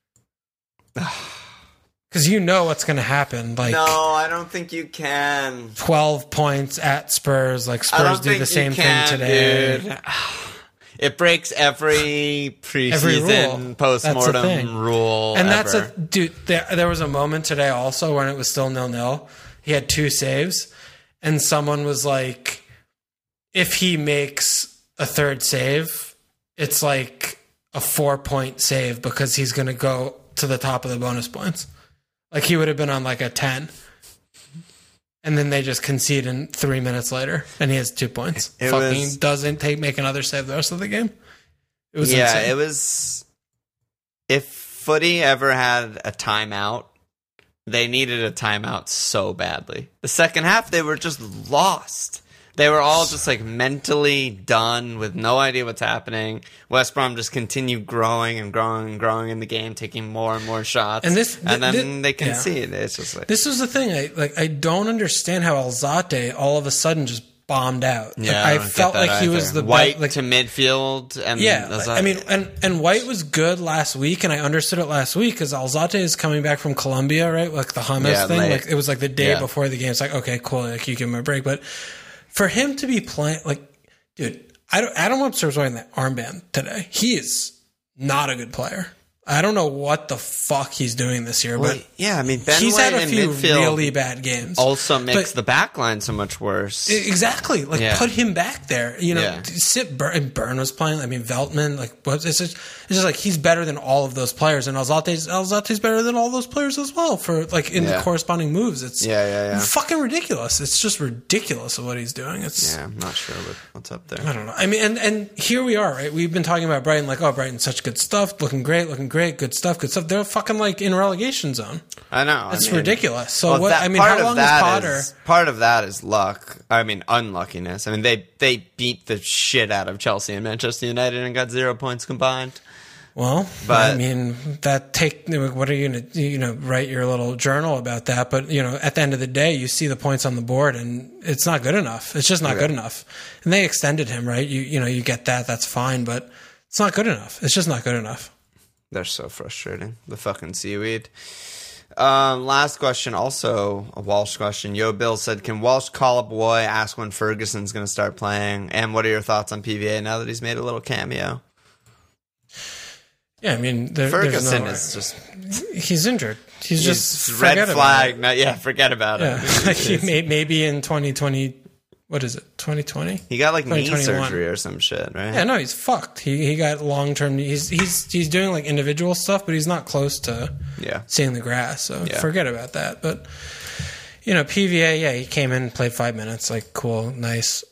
Because you know what's going to happen. Like, no, I don't think you can. 12 points at Spurs. Like, Spurs do the same thing today. Dude. It breaks every preseason postmortem rule. And ever. dude, there was a moment today also when it was still 0-0. He had 2 saves. And someone was like, if he makes a third save, it's like a 4-point save because he's going to go to the top of the bonus points. Like, he would have been on, like, a 10. And then they just concede in 3 minutes later, and he has 2 points. Doesn't make another save the rest of the game. It was insane. It was... If Footy ever had a timeout, they needed a timeout so badly. The second half, they were just lost. They were all just, like, mentally done with no idea what's happening. West Brom just continued growing and growing and growing in the game, taking more and more shots. And then they concede. Yeah. It's just like... This was the thing. I don't understand how Alzate all of a sudden just bombed out. Yeah, I felt like he was the White to midfield. And I mean, and White was good last week, and I understood it last week because Alzate is coming back from Colombia, right? Like the hummus thing. Like, it was like the day before the game. It's like, okay, cool. Like, you give him a break. But for him to be playing, like, dude, Adam Webster's wearing that armband today. He is not a good player. I don't know what the fuck he's doing this year, but I mean, Ben he's White had a few midfield really bad games. Also makes the back line so much worse. Exactly. Like, put him back there. You know, Burn was playing. I mean, Veltman. Like, it's just like he's better than all of those players, and Alzate's better than all those players as well for like in the corresponding moves. It's fucking ridiculous. It's just ridiculous of what he's doing. I'm not sure what's up there. I don't know. I mean, and here we are, right? We've been talking about Brighton, like, oh, Brighton's such good stuff, looking great, good stuff. They're fucking like in relegation zone. I know. It's ridiculous. So what? I mean, how long is Potter? Part of that is luck. I mean, unluckiness. I mean, they beat the shit out of Chelsea and Manchester United and got 0 points combined. Well, but I mean, what are you going to, write your little journal about that? But, at the end of the day, you see the points on the board and it's not good enough. It's just not good enough. And they extended him, right? You get that. That's fine. But it's not good enough. It's just not good enough. They're so frustrating. The fucking seaweed. Last question, also a Walsh question. Yo Bill said, can Walsh call a boy, ask when Ferguson's going to start playing? And what are your thoughts on PVA now that he's made a little cameo? Yeah, I mean, Ferguson is just... He's injured. He's just red flag. Forget about it. He maybe in 2020... What is it? 2020? He got like knee surgery or some shit, right? Yeah, no, he's fucked. He got long term. He's doing like individual stuff, but he's not close to seeing the grass. So forget about that. But PVA, he came in, played 5 minutes, like cool, nice.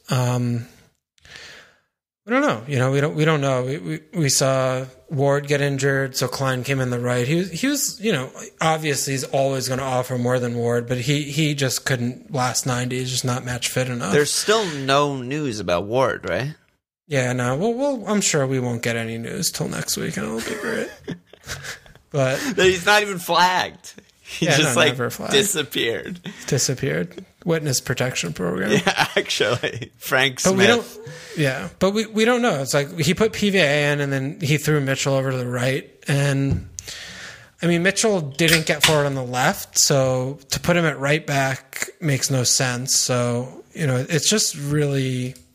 We don't know. We don't know. We saw Ward get injured, so Klein came in the right. He was obviously he's always going to offer more than Ward, but he just couldn't last 90. He's just not match fit enough. There's still no news about Ward, right? Yeah, no. Well, I'm sure we won't get any news till next week, and it'll be great. But he's not even flagged. He disappeared. Witness protection program. Yeah, actually. Frank Smith. But we don't know. It's like he put PVA in and then he threw Mitchell over to the right. And I mean, Mitchell didn't get forward on the left. So to put him at right back makes no sense. So, it's just really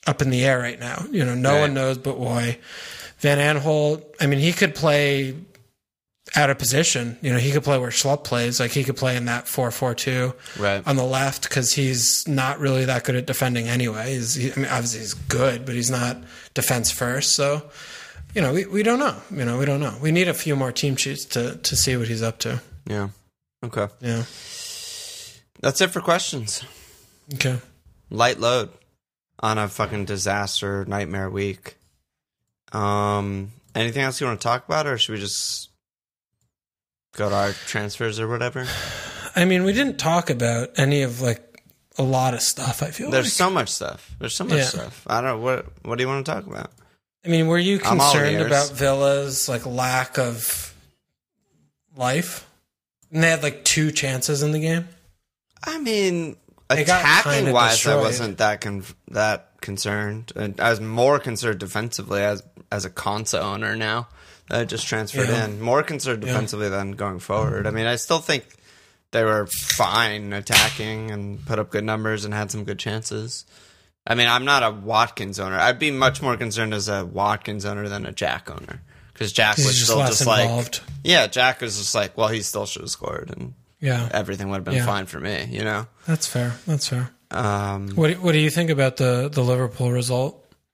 up in the air right now. No one knows but Roy. Van Aanholt, I mean, he could play out of position. He could play where Schlupp plays. Like, he could play in that 4-4-2 on the left because he's not really that good at defending anyway. Obviously he's good, but he's not defense first. So, we don't know. We don't know. We need a few more team sheets to see what he's up to. Yeah. Okay. Yeah. That's it for questions. Okay. Light load on a fucking disaster nightmare week. Anything else you want to talk about, or should we just go to our transfers or whatever? I mean, we didn't talk about any of a lot of stuff. I feel there's so much stuff. There's so much stuff. I don't know what do you want to talk about? I mean, were you concerned about Villa's lack of life? And they had 2 chances in the game. I mean, attacking wise, I wasn't that concerned. And I was more concerned defensively as a Konsa owner now that I just transferred in. More concerned defensively than going forward. I mean, I still think they were fine attacking and put up good numbers and had some good chances. I mean, I'm not a Watkins owner. I'd be much more concerned as a Watkins owner than a Jack owner. Because Jack was still just involved. Jack was just well, he still should have scored. And everything would have been fine for me, That's fair. What do you think about the Liverpool result?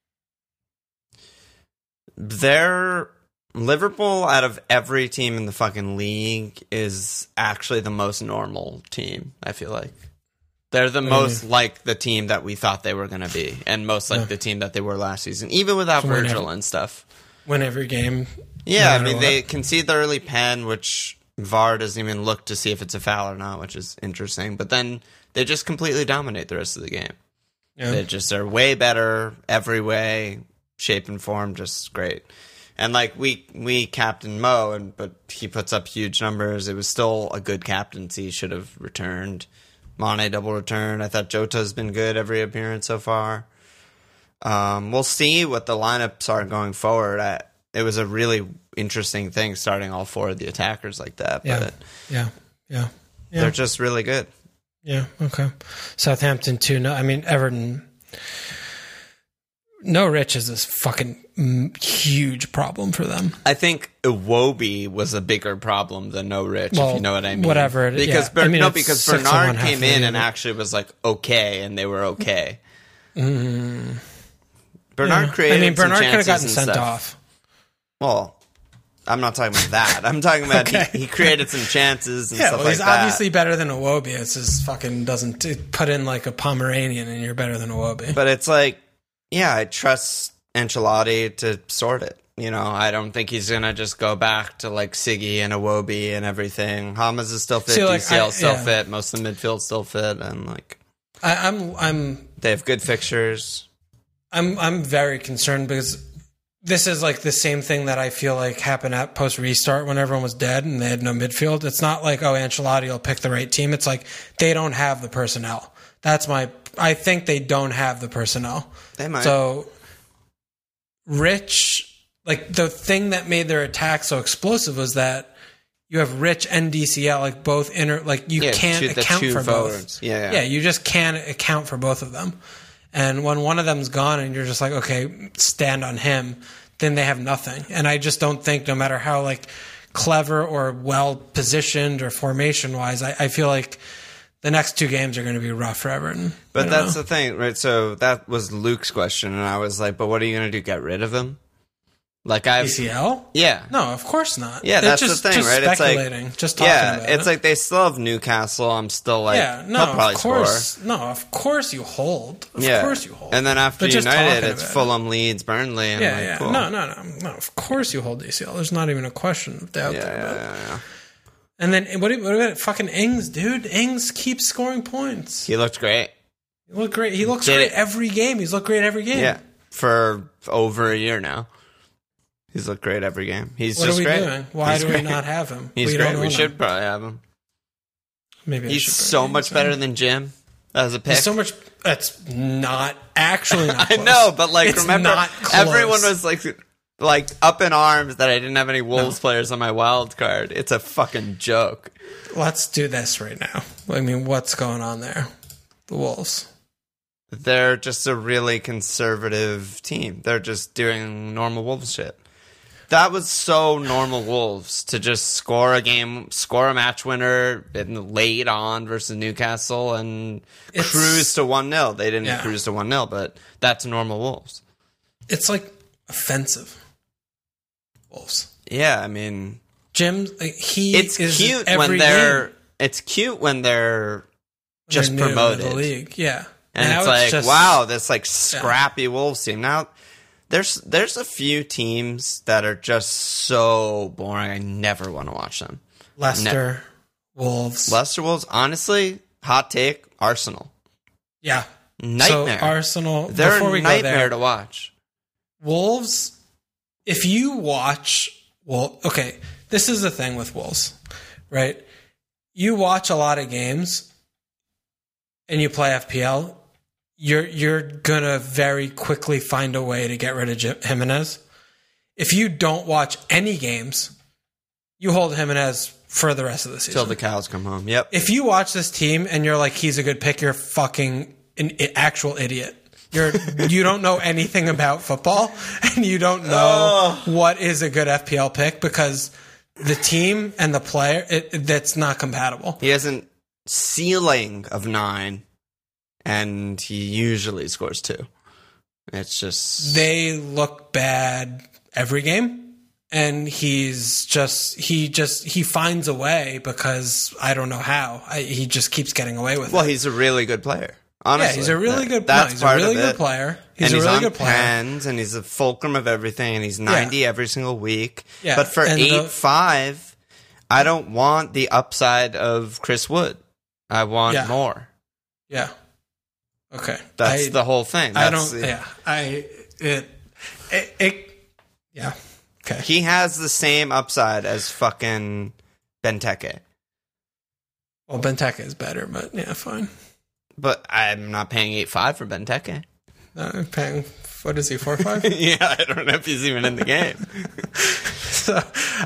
Liverpool, out of every team in the fucking league, is actually the most normal team, I feel like. They're the most like the team that we thought they were going to be, and most like the team that they were last season, even without Virgil and stuff. Win every game. Yeah, I mean, they concede the early pen, which VAR doesn't even look to see if it's a foul or not, which is interesting. But then they just completely dominate the rest of the game. Yeah. They just are way better every way, shape and form, just great. And we captained Mo, but he puts up huge numbers. It was still a good captaincy. Should have returned. Mane double return. I thought Jota's been good every appearance so far. We'll see what the lineups are going forward. It was a really interesting thing starting all 4 of the attackers like that. But yeah. They're just really good. Yeah. Okay. Southampton 2. I mean, Everton. No Rich is this fucking huge problem for them. I think Iwobi was a bigger problem than No Rich, if you know what I mean. Whatever. Because Bernard came in and actually was okay, and they were okay. Bernard created. I mean, Bernard could have gotten sent off. Well, I'm not talking about that. I'm talking about he created some chances and stuff like that. He's obviously better than Iwobi. It's just fucking doesn't put in a Pomeranian and you're better than Iwobi. But it's I trust Ancelotti to sort it. I don't think he's going to just go back to Siggy and Iwobi and everything. Hamas is still fit, DCL still fit, most of the midfield still fit, and I'm they have good fixtures. I'm very concerned because this is the same thing that I feel happened at post restart when everyone was dead and they had no midfield. It's not Ancelotti will pick the right team. It's they don't have the personnel. I think they don't have the personnel. They might. So Rich, the thing that made their attack so explosive was that you have Rich and DCL both you can't account for both. Yeah, you just can't account for both of them. And when one of them's gone and you're just okay, stand on him, then they have nothing. And I just don't think, no matter how clever or well positioned or formation wise, I feel the next 2 games are going to be rough for Everton. But that's the thing, right? So that was Luke's question, and I was but what are you going to do? Get rid of him? DCL? Yeah. No, of course not. Yeah, that's the thing, right? Speculating, just talking about it. It's they still have Newcastle. I'm still of course. No, of course you hold. Of course you hold. And then after United, it's Fulham, Leeds, Burnley. And cool. No, of course you hold DCL. There's not even a question of doubt there. Yeah. And then what about fucking Ings, dude? Ings keeps scoring points. He looked great. He looked great. He looks great every game. He's looked great every game. Yeah, for over a year now. He's looked great every game. He's just great. What are we doing? Why do we not have him? He's great. We should probably have him. Maybe he's so much better than Jim as a pick. He's so much. That's not actually not close. I know, but it's remember, not close. Everyone was up in arms that I didn't have any Wolves players on my wild card. It's a fucking joke. Let's do this right now. I mean, what's going on there? The Wolves. They're just a really conservative team. They're just doing normal Wolves shit. That was so normal Wolves to just score a match winner late on versus Newcastle and cruise to 1-0. They didn't cruise to 1-0, but that's normal Wolves. It's like offensive Wolves. Yeah, I mean, Jim, it's cute when they're just promoted to the league. Yeah. And now it's like, just, wow, this like scrappy Wolves team. Now there's a few teams that are just so boring. I never want to watch them. Leicester, Wolves. Honestly, hot take, Arsenal. Yeah. Nightmare. So Arsenal, they're a nightmare to watch. Wolves, if you watch, okay, this is the thing with Wolves, right? You watch a lot of games and you play FPL, you're gonna very quickly find a way to get rid of Jimenez. If you don't watch any games, you hold Jimenez for the rest of the season. Till the cows come home. Yep. If you watch this team and you're like, he's a good pick, you're fucking an actual idiot. You don't know anything about football, and you don't know what is a good FPL pick because the team and the player, that's not compatible. He has an ceiling of 9, and he usually scores 2. It's just... They look bad every game, and he finds a way because I don't know how. He just keeps getting away with it. Well, he's a really good player. Honestly, yeah, he's a really good player. He's a really good player. He's a really good player. And he's a fulcrum of everything, and he's 90 every single week. Yeah. But for 8.5, I don't want the upside of Chris Wood. I want more. Yeah. Okay. That's the whole thing. Yeah. Okay. He has the same upside as fucking Benteke. Well, Benteke is better, but yeah, fine. But I'm not paying 8.5 for Benteke. No, I'm paying, what is he, 4.5? Yeah, I don't know if he's even in the game. So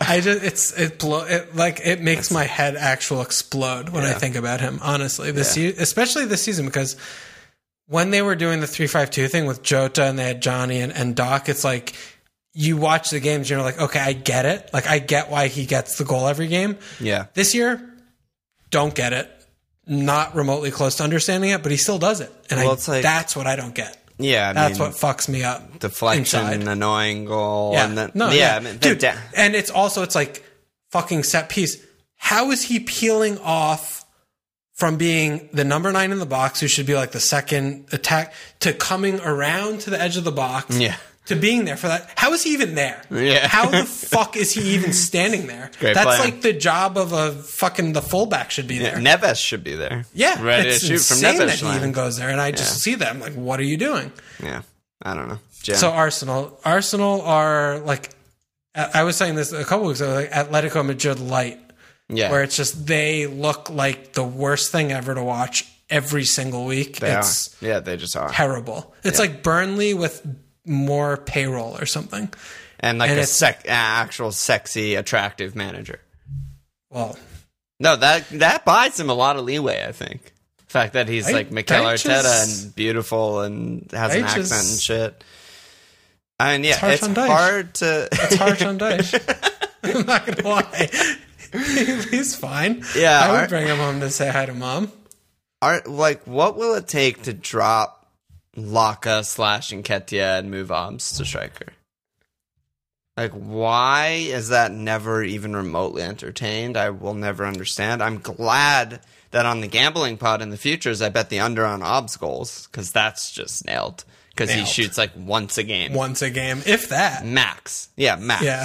it makes my head actually explode when I think about him, honestly. Especially this season, because when they were doing the 3-5-2 thing with Jota and they had Johnny and Doc, it's like you watch the games and you're like, okay, I get it. Like, I get why he gets the goal every game. Yeah. This year, don't get it. Not remotely close to understanding it, but he still does it. And that's what I don't get. Yeah. That's what fucks me up. Deflection, inside. annoying goal. Yeah. And then, I mean, dude, and it's like fucking set piece. How is he peeling off from being the number 9 in the box, who should be like the second attack, to coming around to the edge of the box? Yeah. To being there for that. How is he even there? Yeah. How the fuck is he even standing there? That's plan. Like the job of the fullback should be there. Neves should be there. Yeah. Ready it's to shoot insane from Neves that he even goes there. And I just see that. I'm like, what are you doing? Yeah. I don't know. So Arsenal are like, I was saying this a couple weeks ago, like Atletico Madrid light. Yeah. Where it's just, they look like the worst thing ever to watch every single week. They just are. Terrible. It's like Burnley with more payroll or something, and like actual sexy, attractive manager. Well, no, that buys him a lot of leeway. I think the fact that he's like Mikel Arteta and beautiful and has an accent and shit. I mean, yeah, it's hard to. It's harsh on Dyche. I'm not gonna lie. He's fine. Yeah, I would bring him home to say hi to mom. What will it take to drop Laka / Nketiah and move Obbs to striker? Like, why is that never even remotely entertained? I will never understand. I'm glad that on the gambling pod in the futures, I bet the under on Obbs goals, because that's just nailed. Because he shoots like once a game. Once a game, if that. Max. Yeah, max. Yeah.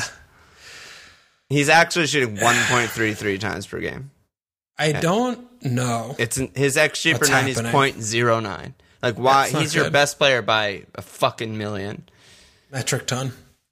He's actually shooting 1.33 times per game. I don't know. It's his XG per 90 is 0.09. Like, why? He's your best player by a fucking million. Metric ton.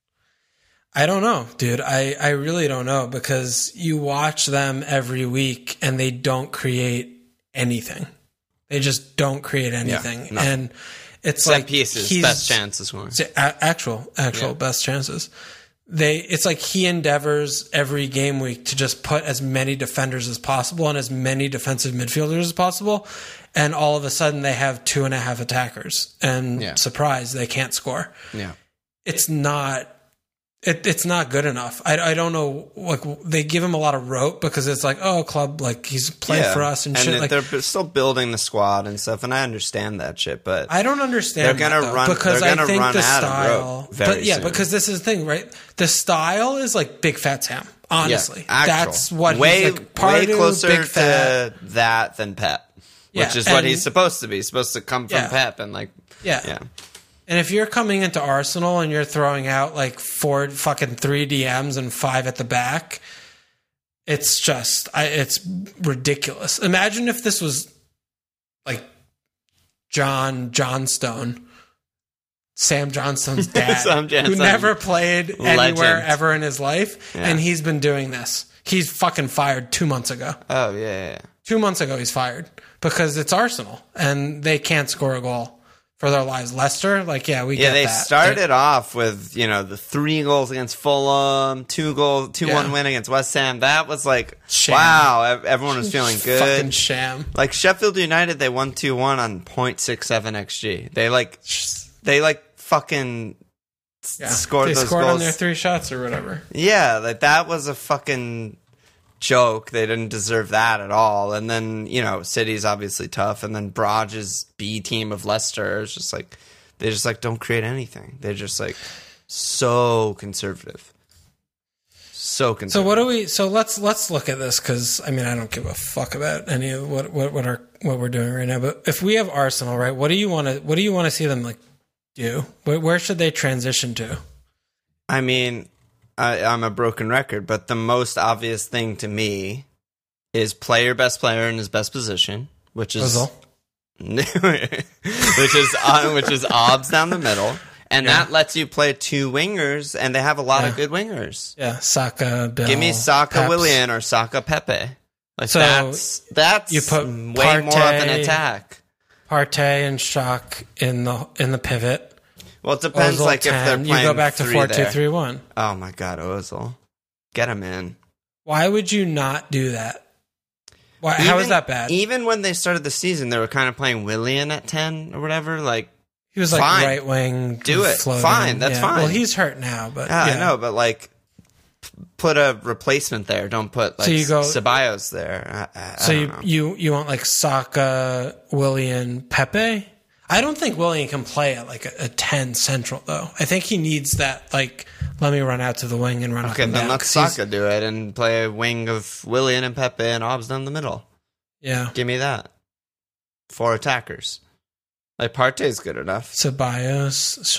I don't know, dude. I really don't know, because you watch them every week and they don't create anything. They just don't create anything. Yeah, and it's set pieces, best chances scoring. Actual best chances. it's like he endeavors every game week to just put as many defenders as possible and as many defensive midfielders as possible. And all of a sudden they have 2.5 attackers and surprise, they can't score. Yeah. It's not good enough. I don't know. Like they give him a lot of rope because it's like, oh, club, like he's played for us and shit. And they're still building the squad and stuff, and I understand that shit. But I don't understand. They're gonna run because I think the style. Soon. Because this is the thing, right? The style is like Big Fat Sam. Honestly, that's what way he's like. Way closer Big Fat. to that than Pep, which is what he's supposed to be. He's supposed to come from Pep and like yeah. And if you're coming into Arsenal and you're throwing out like 3 DMs and 5 at the back, it's just, it's ridiculous. Imagine if this was like Sam Johnstone's dad, who never played anywhere ever in his life, and he's been doing this. He's fucking fired 2 months ago. Oh, yeah. 2 months ago he's fired because it's Arsenal and they can't score a goal for their lives. Leicester, we get that. They started off with, the 3 goals against Fulham, 2-1 win against West Ham. That was like, sham. Wow, everyone was feeling good. Fucking sham. Like Sheffield United, they won 2-1 on 0.67 XG. They fucking scored those goals. They scored on their 3 shots or whatever. Yeah, that was a fucking joke. They didn't deserve that at all. And then, City's obviously tough. And then Brodge's B team of Leicester is just they just don't create anything. They're just so conservative. So conservative. So let's look at this because I don't give a fuck about any of what we're doing right now. But if we have Arsenal, right, what do you want to see them do? Where should they transition to? I'm a broken record, but the most obvious thing to me is play your best player in his best position, which is which is Obbs down the middle, and that lets you play 2 wingers, and they have a lot of good wingers. Yeah, Saka, Bill, give me Saka Peps. Willian or Saka Pepe. That's you put way more of an attack. Partey and Shock in the pivot. Well, it depends. Ozil if they're playing, you go back to 4-2-3-1. Oh my God, Ozil, get him in. Why would you not do that? How is that bad? Even when they started the season, they were kind of playing Willian at 10 or whatever. He was fine. Right wing. Do it. Floating. Fine. That's fine. Well, he's hurt now, but I know. But put a replacement there. Don't put Ceballos there. You want Saka, Willian, Pepe? I don't think Willian can play at a 10 central though. I think he needs that let me run out to the wing and run up and down. Okay, then let Saka do it and play a wing of Willian and Pepe and Obbs down the middle. Yeah. Give me that. 4 attackers. Partey's good enough. Ceballos.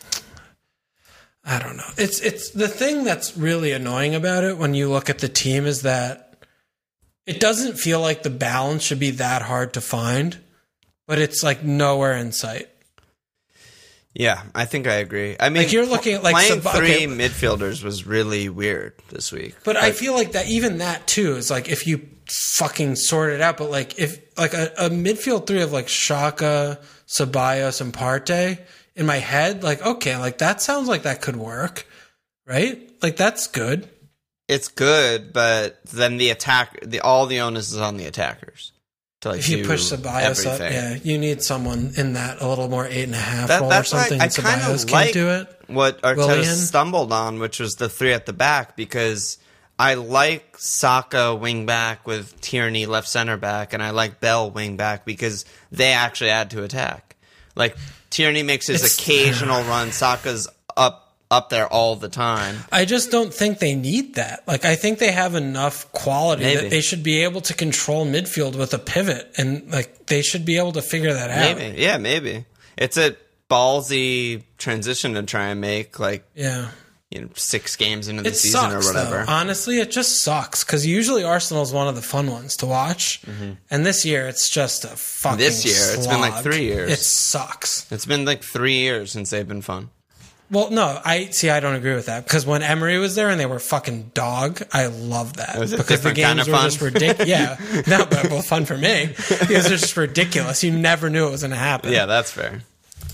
I don't know. It's the thing that's really annoying about it when you look at the team is that it doesn't feel like the balance should be that hard to find. But it's nowhere in sight. Yeah, I think I agree. You're looking at playing 3 midfielders was really weird this week. But I feel that even that too is if you fucking sort it out. But if a midfield 3 of Xhaka, Ceballos, and Partey in my head, that sounds like that could work, right? That's good. It's good, but then all the onus is on the attackers. If you push Ceballos up, you need someone in that a little more 8.5 role or something. I kind of can't do it. What Arteta stumbled on, which was the 3 at the back, because I like Saka wing back with Tierney left center back, and I like Bell wing back because they actually add to attack. Tierney makes his occasional run. Saka's up there all the time. I just don't think they need that. I think they have enough quality that they should be able to control midfield with a pivot, and they should be able to figure that out. Maybe. It's a ballsy transition to try and make 6 games into the season or whatever. Though. Honestly, it just sucks because usually Arsenal is one of the fun ones to watch, and this year it's just a fucking slog. It's been 3 years. It sucks. It's been 3 years since they've been fun. Well, no, I don't agree with that because when Emery was there and they were fucking dog, I love that because the games were just ridiculous. Yeah, no, but fun for me because they're just ridiculous. You never knew it was going to happen. Yeah, that's fair.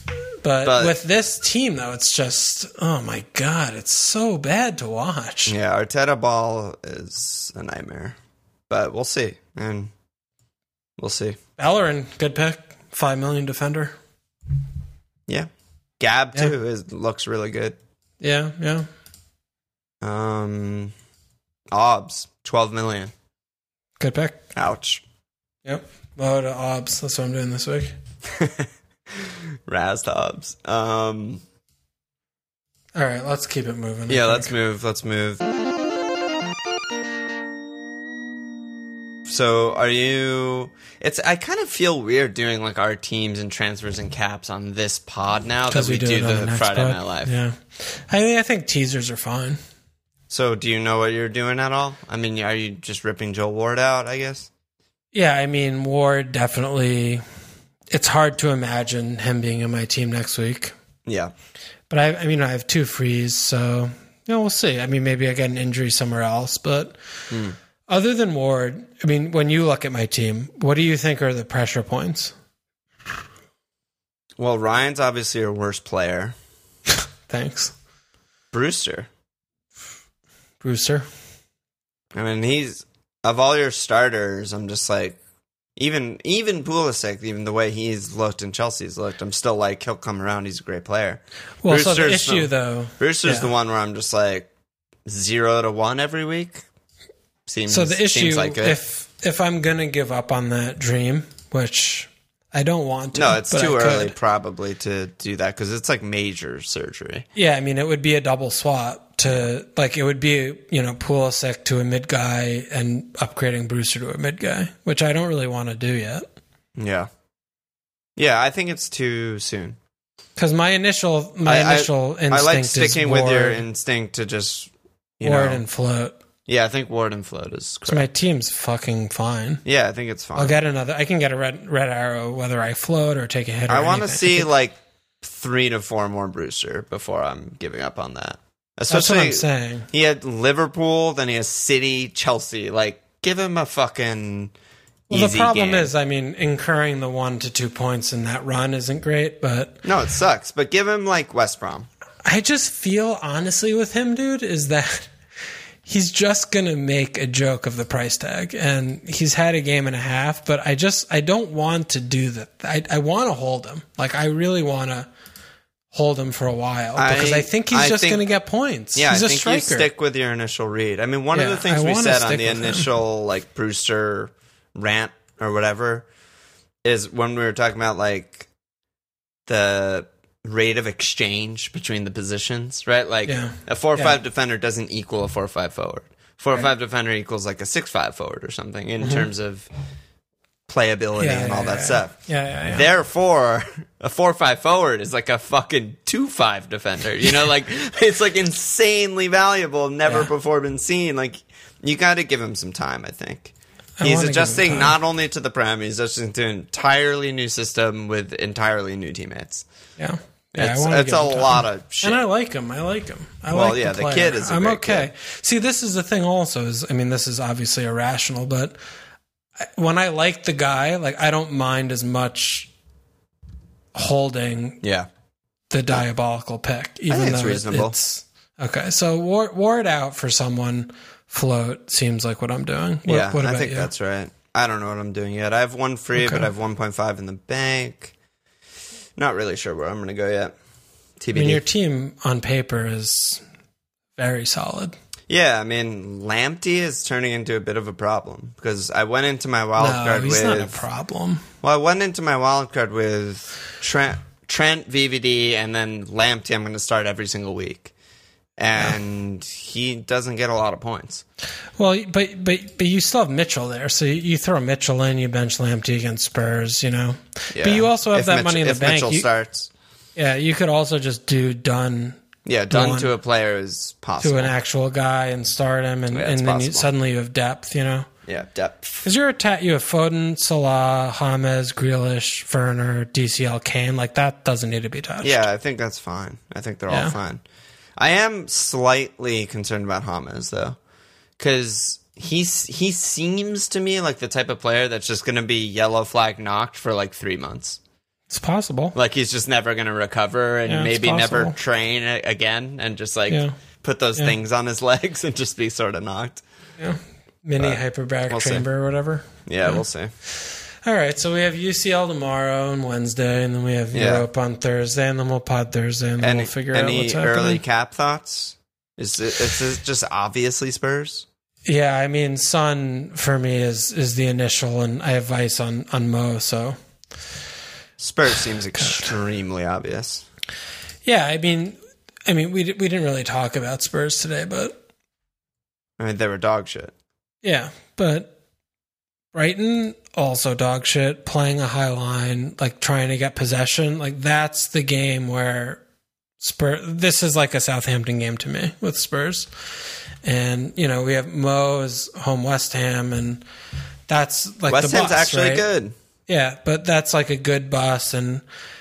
But with this team, though, it's just, oh my God, it's so bad to watch. Yeah, Arteta ball is a nightmare. But we'll see. And we'll see. Bellerin, good pick. 5 million defender. Yeah. Gab, too, looks really good. Yeah. Obbs, 12 million. Good pick. Ouch. Yep. Low to Obbs. That's what I'm doing this week. Raz to Obbs. All right, let's keep it moving. Yeah, let's move. So are you... I kind of feel weird doing like our teams and transfers and caps on this pod now that we do the Friday Night Live. Yeah. I think teasers are fine. So do you know what you're doing at all? I mean, are you just ripping Joel Ward out, I guess? Yeah, I mean, Ward definitely... It's hard to imagine him being in my team next week. Yeah. But I have 2 frees, so we'll see. I mean, maybe I get an injury somewhere else, but other than Ward, I mean, when you look at my team, what do you think are the pressure points? Well, Ryan's obviously your worst player. Thanks. Brewster. I mean, he's of all your starters, I'm just like, even Pulisic, even the way he's looked and Chelsea's looked, I'm still like, he'll come around. He's a great player. Well, Brewster's so the issue, Brewster's the one where I'm just like 0 to 1 every week. So the issue, like if I'm gonna give up on that dream, which I don't want to. No, it's too early probably to do that because it's like major surgery. Yeah, I mean, it would be a double swap. It would be, Pulisic to a mid guy and upgrading Brewster to a mid guy, which I don't really want to do yet. Yeah. Yeah, I think it's too soon. Because my initial instinct I like sticking with your instinct to just, Ward and float. Yeah, I think Ward and float is correct. So my team's fucking fine. Yeah, I think it's fine. I can get a red arrow whether I float or take a hit. I want to see like 3 to 4 more Brewster before I'm giving up on that. Especially, that's what I'm saying. He had Liverpool, then he has City, Chelsea. Like, give him a fucking easy the problem game. is, I mean, incurring the 1 to 2 points in that run isn't great, but... No, it sucks. But give him, like, West Brom. I just feel, honestly, with him, dude, is that he's just going to make a joke of the price tag. And he's had a game and a half, but I don't want to do that. I want to hold him. Like, I really want to hold him for a while because I think he's just going to get points. Yeah, he's I a think striker. you stick with your initial read. I mean, one of the things we said on the initial like Brewster rant or whatever is when we were talking about like the rate of exchange between the positions, right? Like a 4-5 defender doesn't equal a 4-5 forward. 4-5 defender equals like a 6-5 forward or something in terms of playability and all that stuff. Yeah. Therefore, a 4-5 forward is like a fucking 2-5 defender. Like it's like insanely valuable, never before been seen. Like you got to give him some time. I think he's adjusting not only to the Prem, he's adjusting to an entirely new system with entirely new teammates. Yeah. It's a lot of shit. And I like him. The kid is a great kid. See, this is the thing also is, I mean, this is obviously irrational, but when I like the guy, like I don't mind as much holding the diabolical pick, even though it's reasonable. Okay, so ward out for someone, float seems like what I'm doing. What about I think you? That's right. I don't know what I'm doing yet. I have 1 free, but I have 1.5 in the bank. Not really sure where I'm going to go yet. TBD. I mean, your team on paper is very solid. Yeah, I mean, Lamptey is turning into a bit of a problem because I went into my wild card with... No, he's not a problem. Well, I went into my wild card with Trent, VVD, and then Lamptey I'm going to start every single week. And he doesn't get a lot of points. Well, but you still have Mitchell there, so you throw Mitchell in, you bench Lamptey against Spurs, Yeah. But you also have that money in the bank. If Mitchell starts. Yeah, you could also just do Dunn. Yeah, Dunn to a player is possible. To an actual guy and start him, and then suddenly you have depth, Yeah, depth. Because you have Foden, Salah, James, Grealish, Werner, DCL, Kane. Like, that doesn't need to be touched. Yeah, I think that's fine. I think they're all fine. I am slightly concerned about James, though, because he seems to me like the type of player that's just going to be yellow flag knocked for like 3 months. It's possible. Like he's just never going to recover and maybe never train again and just put those things on his legs and just be sort of knocked. Yeah. Mini hyperbaric chamber or whatever. Yeah, we'll see. All right, so we have UCL tomorrow and Wednesday, and then we have Europe on Thursday, and then we'll pod Thursday, and then we'll figure out what's happening. Any early cap thoughts? Is it just obviously Spurs? Yeah, I mean, Son for me is the initial, and I have Vice on Mo, so... Spurs seems extremely obvious. Yeah, I mean, we didn't really talk about Spurs today, but they were dog shit. Yeah, but Brighton also dog shit, playing a high line, like trying to get possession. Like that's the game where Spurs. This is like a Southampton game to me with Spurs, and we have Mo's home West Ham, and that's like West the Ham's bus, actually right? good. Yeah, but that's like a good bus, and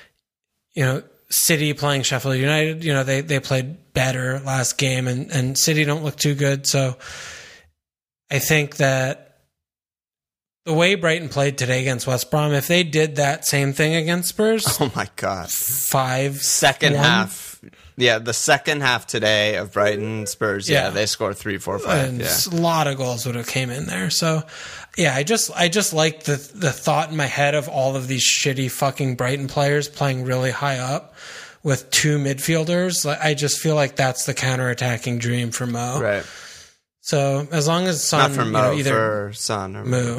City playing Sheffield United, they played better last game, and City don't look too good. So I think that the way Brighton played today against West Brom, if they did that same thing against Spurs, oh my god, second half. Yeah, the second half today of Brighton Spurs, they scored 3, 4, 5. And a lot of goals would have came in there. So, I just like the thought in my head of all of these shitty fucking Brighton players playing really high up with two midfielders. I just feel like that's the counterattacking dream for Mo. Right. So as long as Son, not for Mo, either for Son or Moo.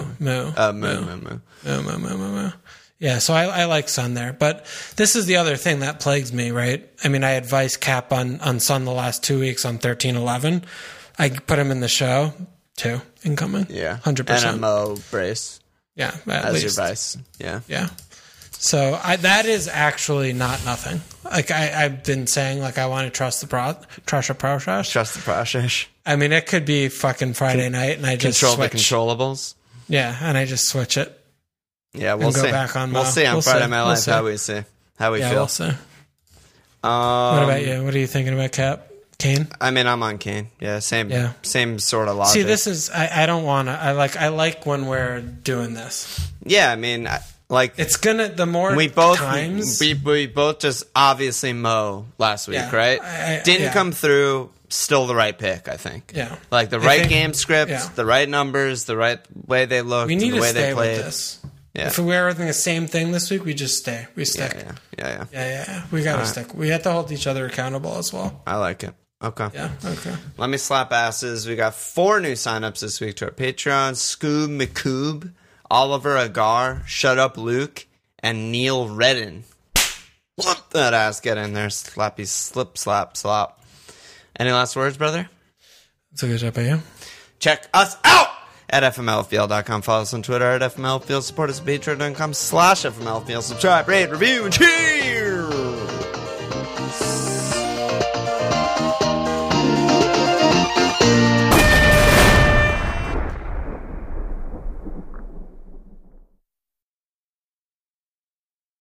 Yeah, so I like Son there. But this is the other thing that plagues me, right? I mean, I had Vice cap on Son the last 2 weeks on 13-11. I put him in the show, 2 incoming. Yeah. 100%. And a Mo brace. Yeah, at least. Your Vice. Yeah. Yeah. So that is actually not nothing. Like I've been saying, like I want to trust the process. Trust the process. I mean, it could be fucking Friday night, and I just control switch. The controllables. Yeah, and I just switch it. Yeah, we'll see. Go back on we'll see on Friday Night Live how we see how we feel. We'll see. What about you? What are you thinking about Cap? Kane? I mean, I'm on Kane. Yeah, same sort of logic. See, this is I don't want to. I like when we're doing this. Yeah, I mean, it's gonna the more we both times we both just obviously Mo last week, right? Didn't come through. Still the right pick, I think. Yeah, like the right game script, the right numbers, the right way they looked, we need the way to stay they played. With this. Yeah. If we were everything the same thing this week, we just stay. We stick. Yeah. We gotta stick. We have to hold each other accountable as well. I like it. Okay. Yeah. Okay. Let me slap asses. We got 4 new signups this week to our Patreon: Scoob McCoob, Oliver Agar, Shut Up Luke, and Neil Redden. Let that ass get in there. Slappy slip slap slop. Any last words, brother? That's a good job by you. Check us out at FMLFPL.com. Follow us on Twitter at FMLFPL. Support us at Patreon.com/FMLFPL. Subscribe, rate, review, and cheers!